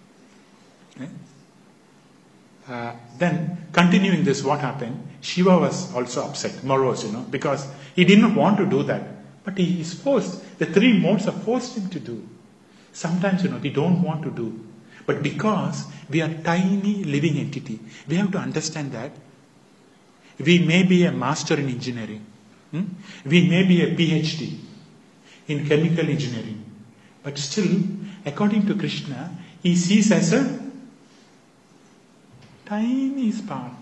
Okay? Then, continuing this, what happened? Shiva was also upset, morose, because he didn't want to do that. But he is forced. The 3 modes are forced him to do. Sometimes, we don't want to do. But because we are tiny living entity, we have to understand that we may be a master in engineering. We may be a PhD in chemical engineering. But still, according to Krishna, he sees as a tiny spark.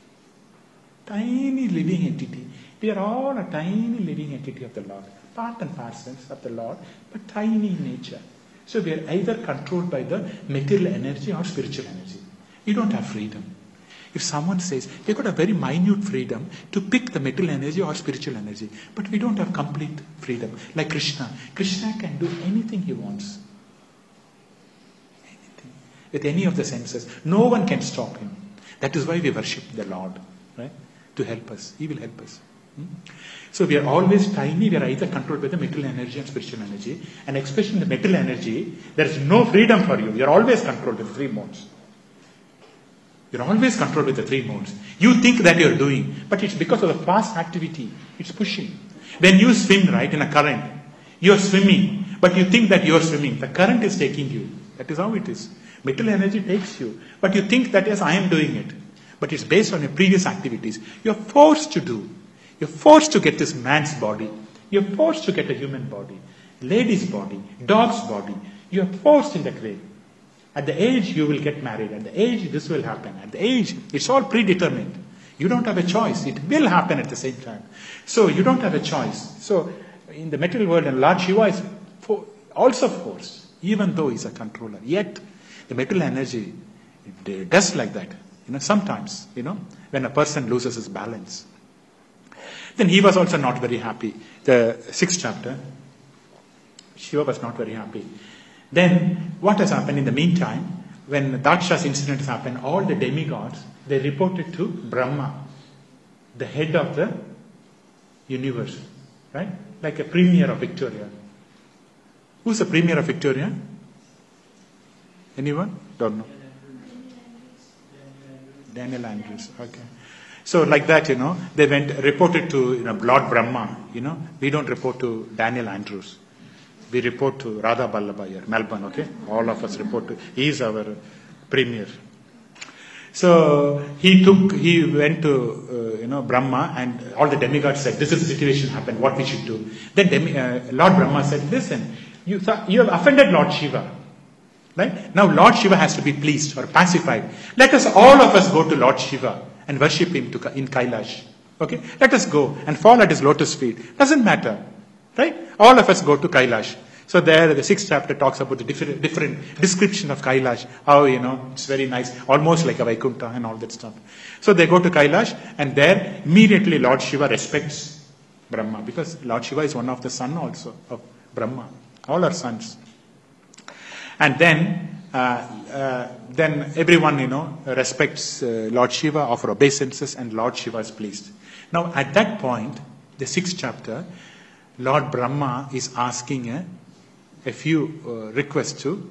Tiny living entity. We are all a tiny living entity of the Lord. Part and parcel of the Lord, but tiny in nature. So we are either controlled by the material energy or spiritual energy. You don't have freedom. If someone says, we've got a very minute freedom to pick the material energy or spiritual energy, but we don't have complete freedom. Like Krishna. Krishna can do anything he wants. Anything. With any of the senses. No one can stop him. That is why we worship the Lord. Right? To help us. He will help us. So we are always tiny. We are either controlled by the material energy and spiritual energy. And especially in the material energy, there is no freedom for you. You are always controlled with the 3 modes. You are always controlled with the 3 modes. You think that you are doing, but it's because of the past activity. It's pushing. When you swim, right, in a current, you are swimming, but you think that you are swimming. The current is taking you. That is how it is. Material energy takes you, but you think that yes, I am doing it. But it's based on your previous activities. You are forced to do. You're forced to get this man's body. You're forced to get a human body. Lady's body. Dog's body. You're forced in that way. At the age you will get married. At the age this will happen. At the age, it's all predetermined. You don't have a choice. It will happen at the same time. So you don't have a choice. So in the material world, and Lord Shiva is also forced. Even though he's a controller. Yet the material energy, it does like that. Sometimes, when a person loses his balance. Then he was also not very happy. The 6th chapter, Shiva was not very happy. Then what has happened in the meantime? when Daksha's incident happened, all the demigods, they reported to Brahma, the head of the universe, right? Like a premier of Victoria. Who's the premier of Victoria? Anyone? Don't know. Daniel Andrews. Okay. So like that, they reported to Lord Brahma. We don't report to Daniel Andrews. We report to Radha Ballabha here, Melbourne. Okay, all of us report to. He is our premier. So he went to Brahma, and all the demigods said, "This is the situation happened. What we should do?" Then Lord Brahma said, "Listen, you have offended Lord Shiva. Right? Now Lord Shiva has to be pleased or pacified. Let us, all of us, go to Lord Shiva and worship him in Kailash. Okay? Let us go and fall at his lotus feet. Doesn't matter. Right? All of us go to Kailash." So there, the 6th chapter talks about the different description of Kailash. How, it's very nice. Almost like a Vaikuntha and all that stuff. So they go to Kailash, and there immediately Lord Shiva respects Brahma, because Lord Shiva is one of the sons also of Brahma. All are sons. And then everyone, respects Lord Shiva, offer obeisances, and Lord Shiva is pleased. Now, at that point, the 6th chapter, Lord Brahma is asking a few requests to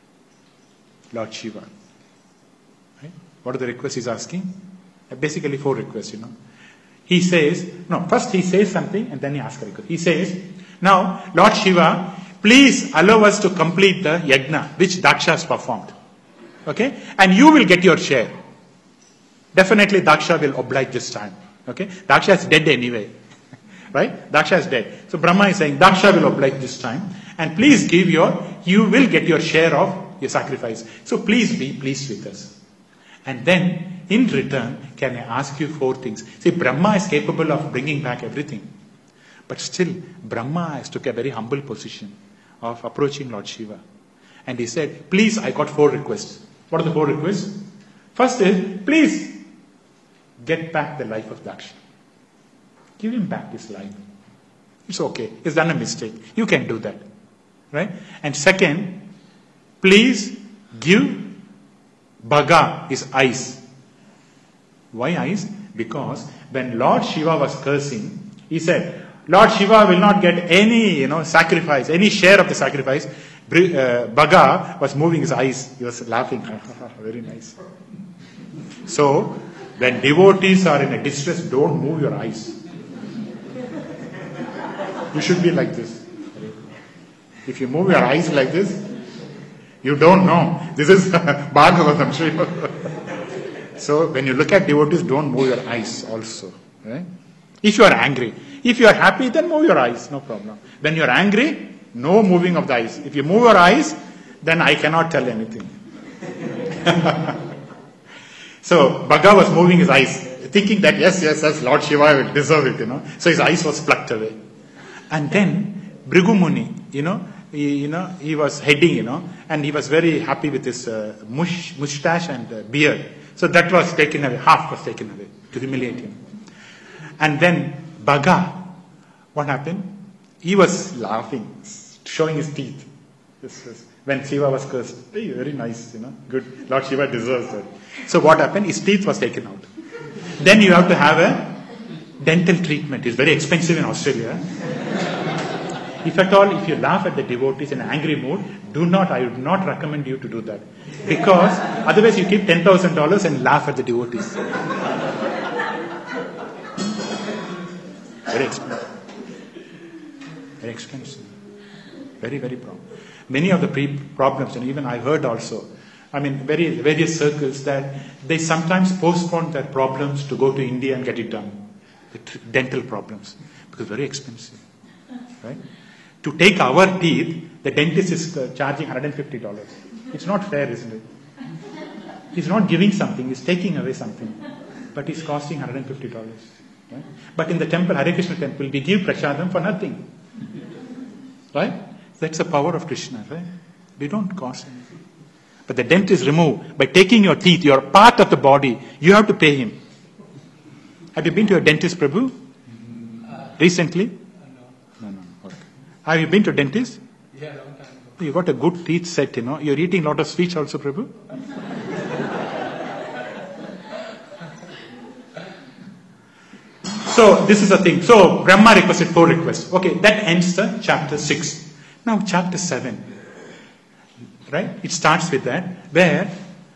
Lord Shiva. Right? What are the requests he's asking? Basically 4 requests, He says, first he says something and then he asks a request. He says, "Now, Lord Shiva, please allow us to complete the yajna which Daksha has performed. Okay? And you will get your share." Definitely Daksha will oblige this time. Okay? Daksha is dead anyway. Right? Daksha is dead. So Brahma is saying, Daksha will oblige this time. And please you will get your share of your sacrifice. So please be pleased with us. And then, in return, can I ask you 4 things? See, Brahma is capable of bringing back everything. But still, Brahma has took a very humble position of approaching Lord Shiva. And he said, "Please, I got 4 requests." What are the 4 requests? First is, please get back the life of Daksha. Give him back his life. It's okay. He's done a mistake. You can do that. Right? And second, please give Bhaga his eyes. Why eyes? Because when Lord Shiva was cursing, he said, Lord Shiva will not get any, sacrifice, any share of the sacrifice. Bhaga was moving his eyes. He was laughing. Very nice. So, when devotees are in a distress, don't move your eyes. You should be like this. If you move your eyes like this, you don't know. This is Bhagavatam. So, when you look at devotees, don't move your eyes also. Right? If you are angry. If you are happy, then move your eyes, no problem. When you are angry, no moving of the eyes. If you move your eyes, then I cannot tell anything. So, Bhaga was moving his eyes, thinking that yes, Lord Shiva will deserve it, So his eyes was plucked away. And then, Bhrigu Muni, he was heading, and he was very happy with his mustache and beard. So that was taken away, half was taken away to humiliate him. And then Bhaga, what happened? He was laughing, showing his teeth. When Shiva was cursed. Hey, very nice, good. Lord Shiva deserves that. So what happened? His teeth was taken out. Then you have to have a dental treatment. It's very expensive in Australia. If at all, if you laugh at the devotees in an angry mood, I would not recommend you to do that. Because otherwise you keep $10,000 and laugh at the devotees. Very expensive. Very expensive. Very, very problem. Many of the problems, and even I heard also, various circles, that they sometimes postpone their problems to go to India and get it done. The dental problems. Because very expensive. Right? To take our teeth, the dentist is charging $150. It's not fair, isn't it? He's not giving something, he's taking away something. But it's costing $150. Right? But in the temple, Hare Krishna temple, we give prasadam for nothing. Right? That's the power of Krishna, right? We don't cost anything. But the dent is removed. By taking your teeth, you're part of the body, you have to pay him. Have you been to a dentist, Prabhu? Recently? No. No. Okay. Have you been to a dentist? Yeah, long time ago. You got a good teeth set, You're eating a lot of sweets also, Prabhu? So, this is the thing. So, Brahma requested 4 requests. Okay, that ends the chapter 6. Now, chapter 7. Right? It starts with that, where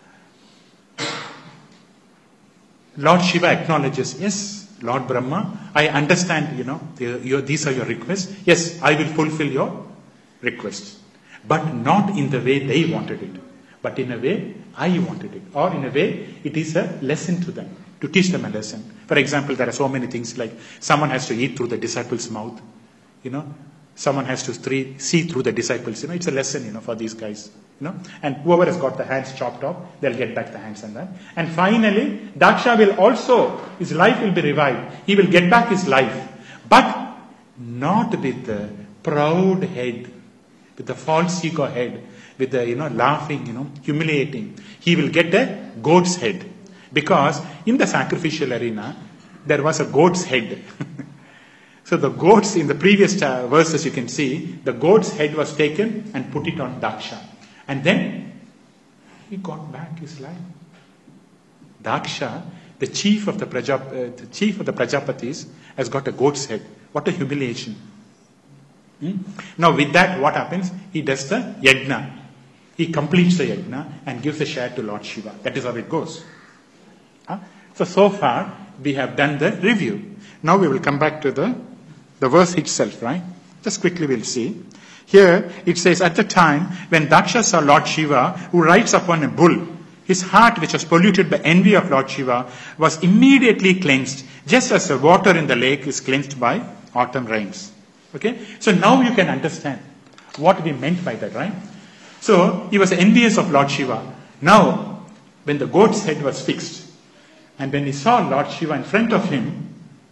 Lord Shiva acknowledges, yes, Lord Brahma, I understand, these are your requests. Yes, I will fulfill your requests. But not in the way they wanted it. But in a way I wanted it. Or in a way it is a lesson to them. To teach them a lesson. For example, there are so many things like someone has to eat through the disciples' mouth. Someone has to see through the disciples. It's a lesson, for these guys. And whoever has got the hands chopped off, they'll get back the hands and that. And finally, Daksha will also, his life will be revived. He will get back his life. But not with the proud head, with the false ego head, with the, laughing, humiliating. He will get a goat's head. Because in the sacrificial arena, there was a goat's head. So the goats, in the previous verses you can see, the goat's head was taken and put it on Daksha. And then he got back his life. Daksha, the chief of the Prajapatis, has got a goat's head. What a humiliation. Now with that, what happens? He does the yajna. He completes the yajna and gives the share to Lord Shiva. That is how it goes. So far, we have done the review. Now we will come back to the verse itself, right? Just quickly we'll see. Here it says, at the time when Daksha saw Lord Shiva, who rides upon a bull, his heart, which was polluted by envy of Lord Shiva, was immediately cleansed, just as the water in the lake is cleansed by autumn rains. Okay? So now you can understand what we meant by that, right? So he was envious of Lord Shiva. Now, when the goat's head was fixed, and when he saw Lord Shiva in front of him,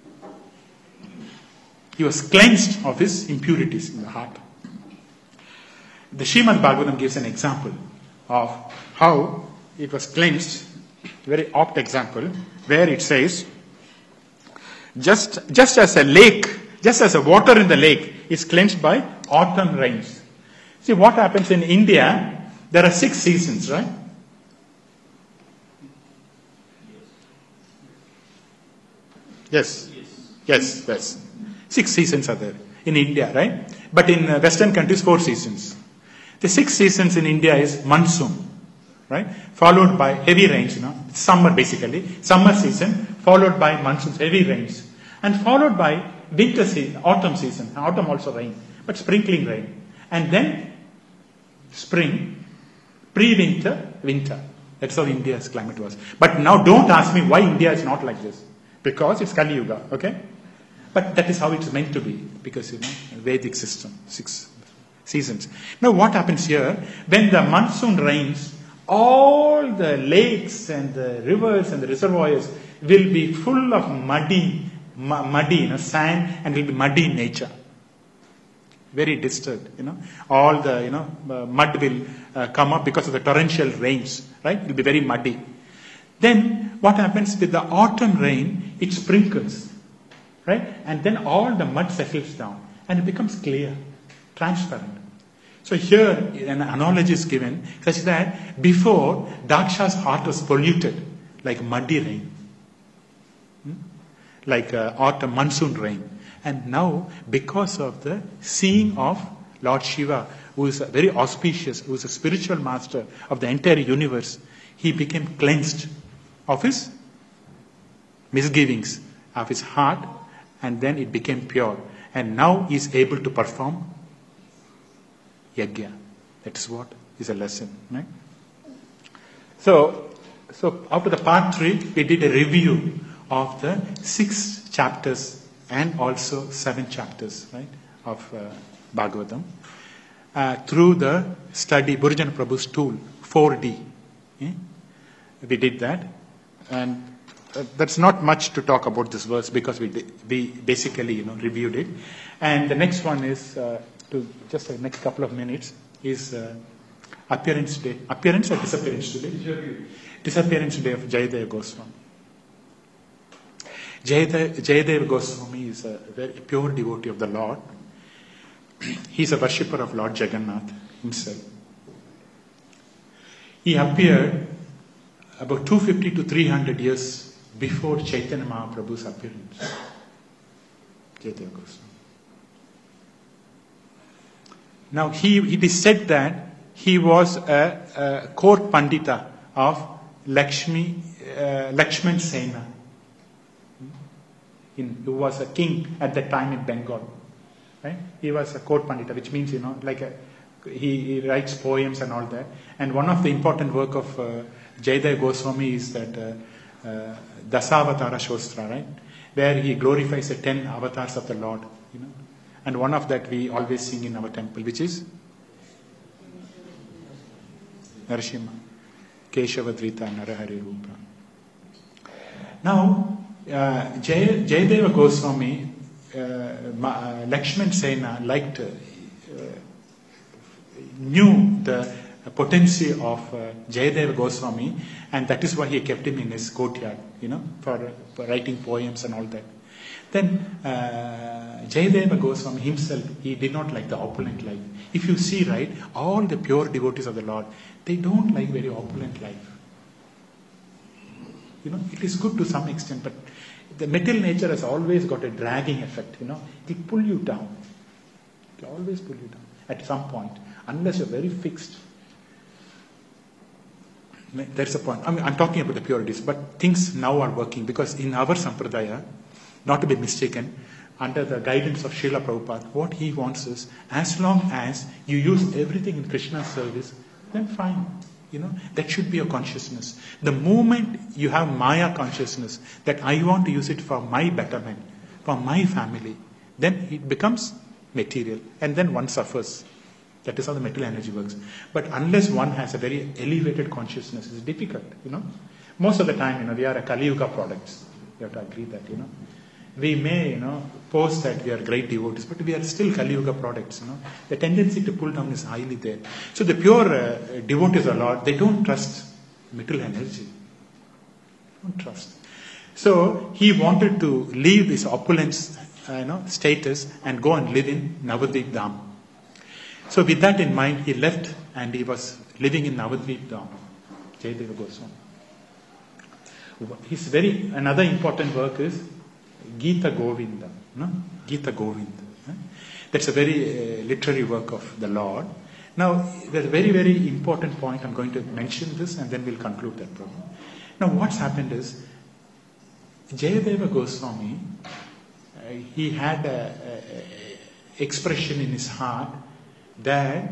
he was cleansed of his impurities in the heart. The Srimad Bhagavatam gives an example of how it was cleansed, very apt example, where it says, just as a lake, just as the water in the lake is cleansed by autumn rains. See what happens in India, there are 6 seasons, right? Yes. 6 seasons are there in India, right? But in Western countries, 4 seasons. The 6 seasons in India is monsoon, right? Followed by heavy rains, summer basically. Summer season, followed by monsoons, heavy rains. And followed by winter season, autumn season. Autumn also rain, but sprinkling rain. And then spring, pre-winter, winter. That's how India's climate was. But now don't ask me why India is not like this. Because it's Kali Yuga, okay? But that is how it's meant to be. Because, Vedic system, 6 seasons. Now what happens here? When the monsoon rains, all the lakes and the rivers and the reservoirs will be full of muddy, sand, and will be muddy in nature. Very disturbed, All the, mud will come up because of the torrential rains, right? It will be very muddy. Then what happens with the autumn rain? It sprinkles, right? And then all the mud settles down and it becomes clear, transparent. So here an analogy is given such that before Daksha's heart was polluted like muddy rain, like autumn monsoon rain. And now because of the seeing of Lord Shiva, who is very auspicious, who is a spiritual master of the entire universe, he became cleansed of his misgivings, of his heart, and then it became pure. And now he is able to perform yajna. That is what is a lesson. Right? So after the part 3, we did a review of the 6 chapters and also 7 chapters, right, of Bhagavatam through the study, Burjan Prabhu's tool, 4D. We did that. And that's not much to talk about this verse because we basically reviewed it. And the next one is to just the next couple of minutes is appearance day. Appearance or disappearance today? Disappearance day of Jayadeva Goswami. Jayadeva Goswami is a very pure devotee of the Lord. He's a worshipper of Lord Jagannath himself. He appeared about 250 to 300 years before Chaitanya Mahaprabhu's appearance. Jayadeva Goswami. Now, it is said that he was a court pandita of Lakshman Sena, who was a king at that time in Bengal. Right? He was a court pandita, which means, he writes poems and all that. And one of the important work of Jayadeva Goswami is that Dasavatara Shostra, right? Where he glorifies the 10 avatars of the Lord. And one of that we always sing in our temple, which is Narasimha, Keshavadrita Narahari Rupa. Now, Jayadeva Goswami, Lakshman Sena knew the potency of Jayadeva Goswami, and that is why he kept him in his courtyard, for writing poems and all that. Then Jayadeva Goswami himself, he did not like the opulent life. If you see, right, all the pure devotees of the Lord, they don't like very opulent life. It is good to some extent, but the material nature has always got a dragging effect. It will pull you down. It will always pull you down at some point, unless you're very fixed. That's the point. I'm talking about the purities, but things now are working, because in our Sampradaya, not to be mistaken, under the guidance of Srila Prabhupada, what he wants is, as long as you use everything in Krishna's service, then fine. That should be your consciousness. The moment you have Maya consciousness, that I want to use it for my betterment, for my family, then it becomes material, and then one suffers. That is how the material energy works. But unless one has a very elevated consciousness, it's difficult, Most of the time, we are a Kali Yuga products. You have to agree that, We may, post that we are great devotees, but we are still Kali Yuga products, The tendency to pull down is highly there. So the pure devotees of the Lord, they don't trust material energy. Don't trust. So he wanted to leave this opulence, status and go and live in Navadvip Dham. So with that in mind, he left and he was living in Navadvip Dham. Jayadeva Goswami. Another important work is Gita Govinda. Gita Govinda. That's a very literary work of the Lord. Now, there's a very, very important point. I'm going to mention this and then we'll conclude that problem. Now, what's happened is, Jayadeva Goswami, he had an expression in his heart that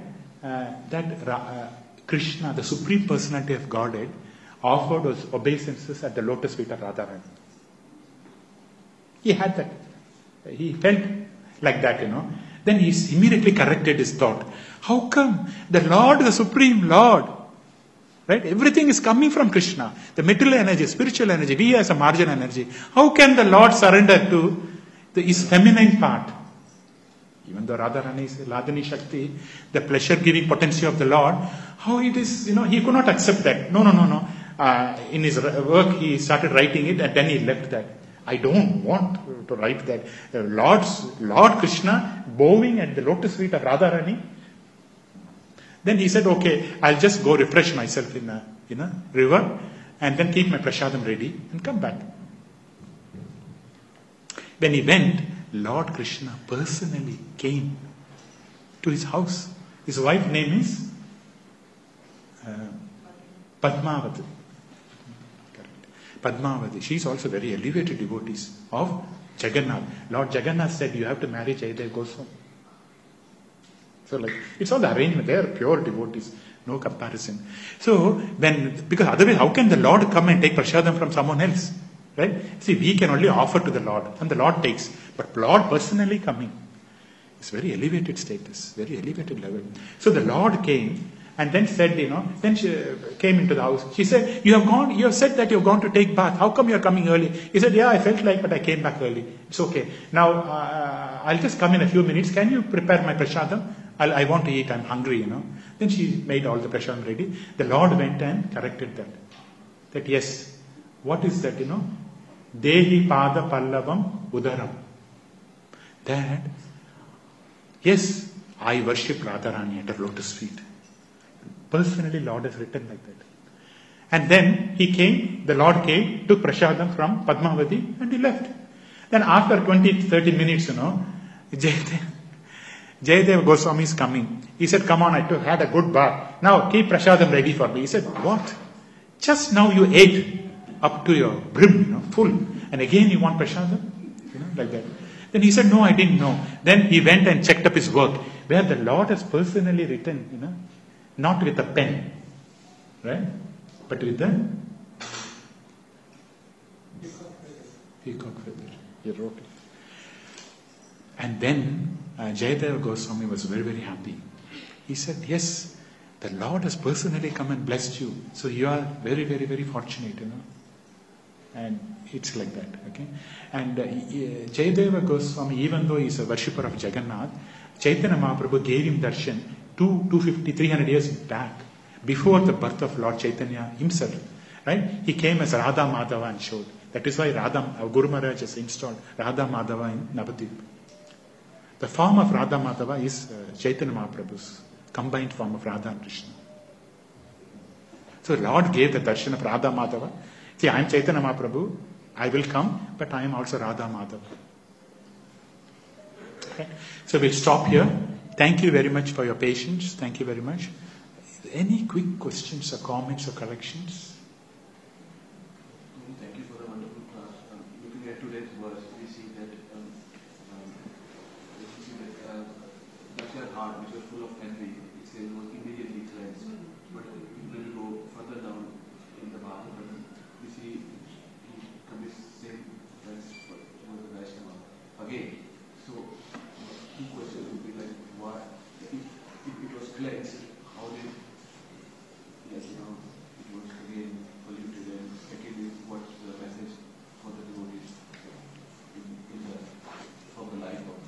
Krishna, the Supreme Personality of Godhead, offered us obeisances at the lotus feet of Radharani. He had that. He felt like that, Then he immediately corrected his thought. How come the Lord, the Supreme Lord, right? Everything is coming from Krishna. The material energy, spiritual energy, we as a margin energy. How can the Lord surrender to his feminine part? Even though Radharani is Ladini Shakti, the pleasure-giving potency of the Lord, how it is, he could not accept that. No. In his work, he started writing it and then he left that. I don't want to write that. Lord Krishna bowing at the lotus feet of Radharani. Then he said, okay, I'll just go refresh myself in a river and then keep my prasadam ready and come back. When he went, Lord Krishna personally came to his house. His wife's name is Padmavati. Padmavati. She is also very elevated devotee of Jagannath. Lord Jagannath said, you have to marry Jayadeva Goswami. So it's all the arrangement. They are pure devotees. No comparison. So, because otherwise, how can the Lord come and take prasadam from someone else? Right? See, we can only offer to the Lord, and the Lord takes. But Lord personally coming, it's very elevated status, very elevated level. So the Lord came and then said, then she came into the house. She said, you have said that you have gone to take bath. How come you are coming early? He said, yeah, I felt like, but I came back early. It's okay. Now, I'll just come in a few minutes. Can you prepare my prasadam? I want to eat. I'm hungry, Then she made all the prasadam ready. The Lord went and corrected that. That yes, what is that, Dehi pada pallavam udaram. That, yes, I worship Radharani at her lotus feet. Personally, Lord has written like that. And then the Lord came, took prasadam from Padmavati and he left. Then after 20-30 minutes, Jayadev Goswami is coming. He said, come on, I had a good bath. Now keep prasadam ready for me. He said, what? Just now you ate up to your brim, full. And again you want prasadam? Like that. Then he said, no, I didn't know. Then he went and checked up his work, where the Lord has personally written, not with a pen, right? But with the peacock feather. He wrote it. And then Jayadeva Goswami was very, very happy. He said, yes, the Lord has personally come and blessed you. So you are very, very, very fortunate, And it's like that, okay? And Jayadeva Goswami, even though he is a worshipper of Jagannath, Chaitanya Mahaprabhu gave him darshan 250, 300 years back, before the birth of Lord Chaitanya himself, right? He came as Radha Madhava and showed. That is why Guru Maharaj has installed Radha Madhava in Navadvip. The form of Radha Madhava is Chaitanya Mahaprabhu's combined form of Radha and Krishna. So Lord gave the darshan of Radha Madhava. See, I am Chaitanya Mahaprabhu, I will come, but I am also Radha Madhava. Okay. So we'll stop here. Thank you very much for your patience. Thank you very much. Any quick questions or comments or corrections? Thank you for the wonderful class. Looking at today's verse, we see that Daksha's heart, which was full of envy, it says was immediately cleansed. But when we go further down in the Bhagavatam, we see he commits same offense towards the Vaishnava again. So, two questions would be like, why, if it was cleansed, how did it was again polluted, and secondly, what's the message for the devotees from the life of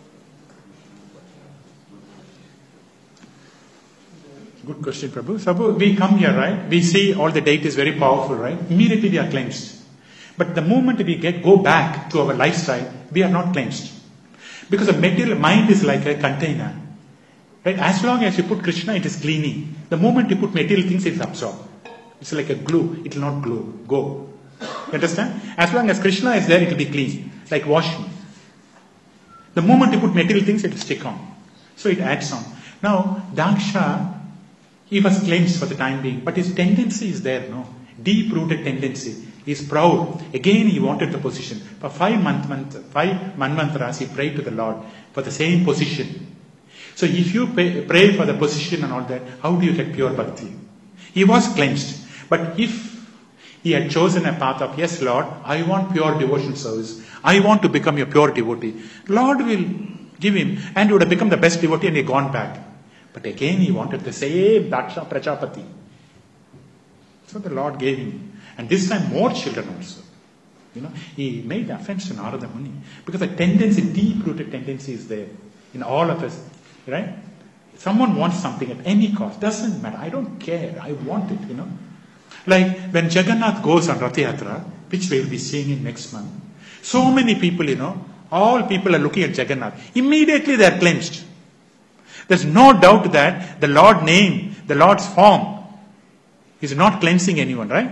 Good question, Prabhu. Suppose we come here, right? We see all the deities very powerful, right? Immediately we are cleansed. But the moment we go back to our lifestyle, we are not cleansed. Because the material mind is like a container. Right? As long as you put Krishna, it is cleaning. The moment you put material things, it is absorbed. It's like a glue. It will not go. You understand? As long as Krishna is there, it will be clean. Like washing. The moment you put material things, it will stick on. So it adds on. Now, Daksha, he was cleansed for the time being. But his tendency is there, no? Deep-rooted tendency. He is proud. Again, he wanted the position. For 5 manvantras, he prayed to the Lord for the same position. So if you pray for the position and all that, how do you get pure bhakti? He was cleansed. But if he had chosen a path of, yes, Lord, I want pure devotion service. I want to become your pure devotee. Lord will give him, and he would have become the best devotee, and he had gone back. But again, he wanted the same Daksha Prajapati. So the Lord gave him. And this time more children also. He made offense to Narada Muni. Because the tendency, deep-rooted tendency is there in all of us. Right? Someone wants something at any cost. Doesn't matter. I don't care. I want it, Like when Jagannath goes on Rath Yatra, which we'll be seeing in next month. So many people, all people are looking at Jagannath. Immediately they are cleansed. There's no doubt that the Lord's name, the Lord's form, is not cleansing anyone, right?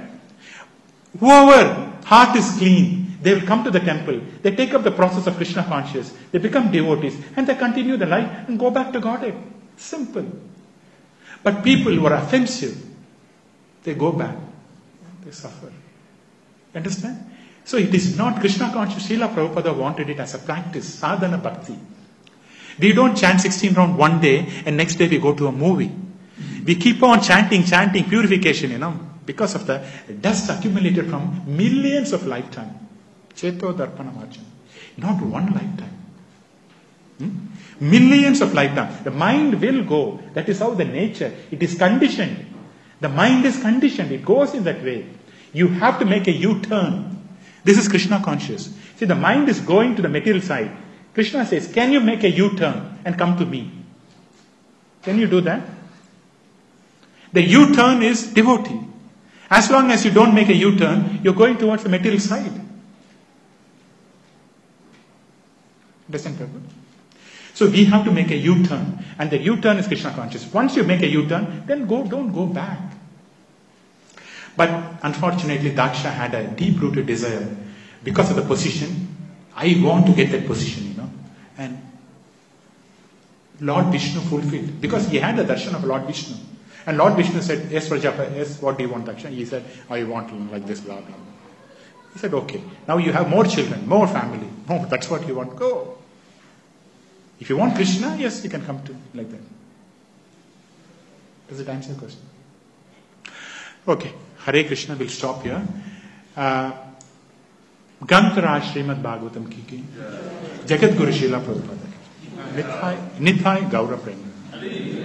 Whoever heart is clean, they will come to the temple. They take up the process of Krishna conscious. They become devotees and they continue the life and go back to Godhead. Simple. But people who are offensive, they go back. They suffer. Understand? So it is not Krishna conscious. Srila Prabhupada wanted it as a practice, sadhana bhakti. We don't chant 16 rounds one day and next day we go to a movie. We keep on chanting, purification, because of the dust accumulated from millions of lifetimes. Cheto Darpana Marjan. Not one lifetime. Millions of lifetimes. The mind will go. That is how the nature, it is conditioned. The mind is conditioned. It goes in that way. You have to make a U-turn. This is Krishna conscious. See, the mind is going to the material side. Krishna says, can you make a U-turn and come to me? Can you do that? The U-turn is devotee. As long as you don't make a U-turn, you're going towards the material side. Understand, Prabhu? So we have to make a U-turn, and the U-turn is Krishna consciousness. Once you make a U-turn, then don't go back. But unfortunately, Daksha had a deep-rooted desire. Because of the position, I want to get that position, And Lord Vishnu fulfilled. Because he had the darshan of Lord Vishnu. And Lord Vishnu said, yes, Prajapati, yes, what do you want, Daksha? He said, I want like this, blah, blah. He said, okay. Now you have more children, more family. Oh, that's what you want. Go. If you want Krishna, yes, you can come to like that. Does it answer your question? Okay. Hare Krishna, we'll stop here. Grantaraj Srimad Bhagavatam ki Jagat Guru Srila Prabhupada ki Nithai Gaura Prema.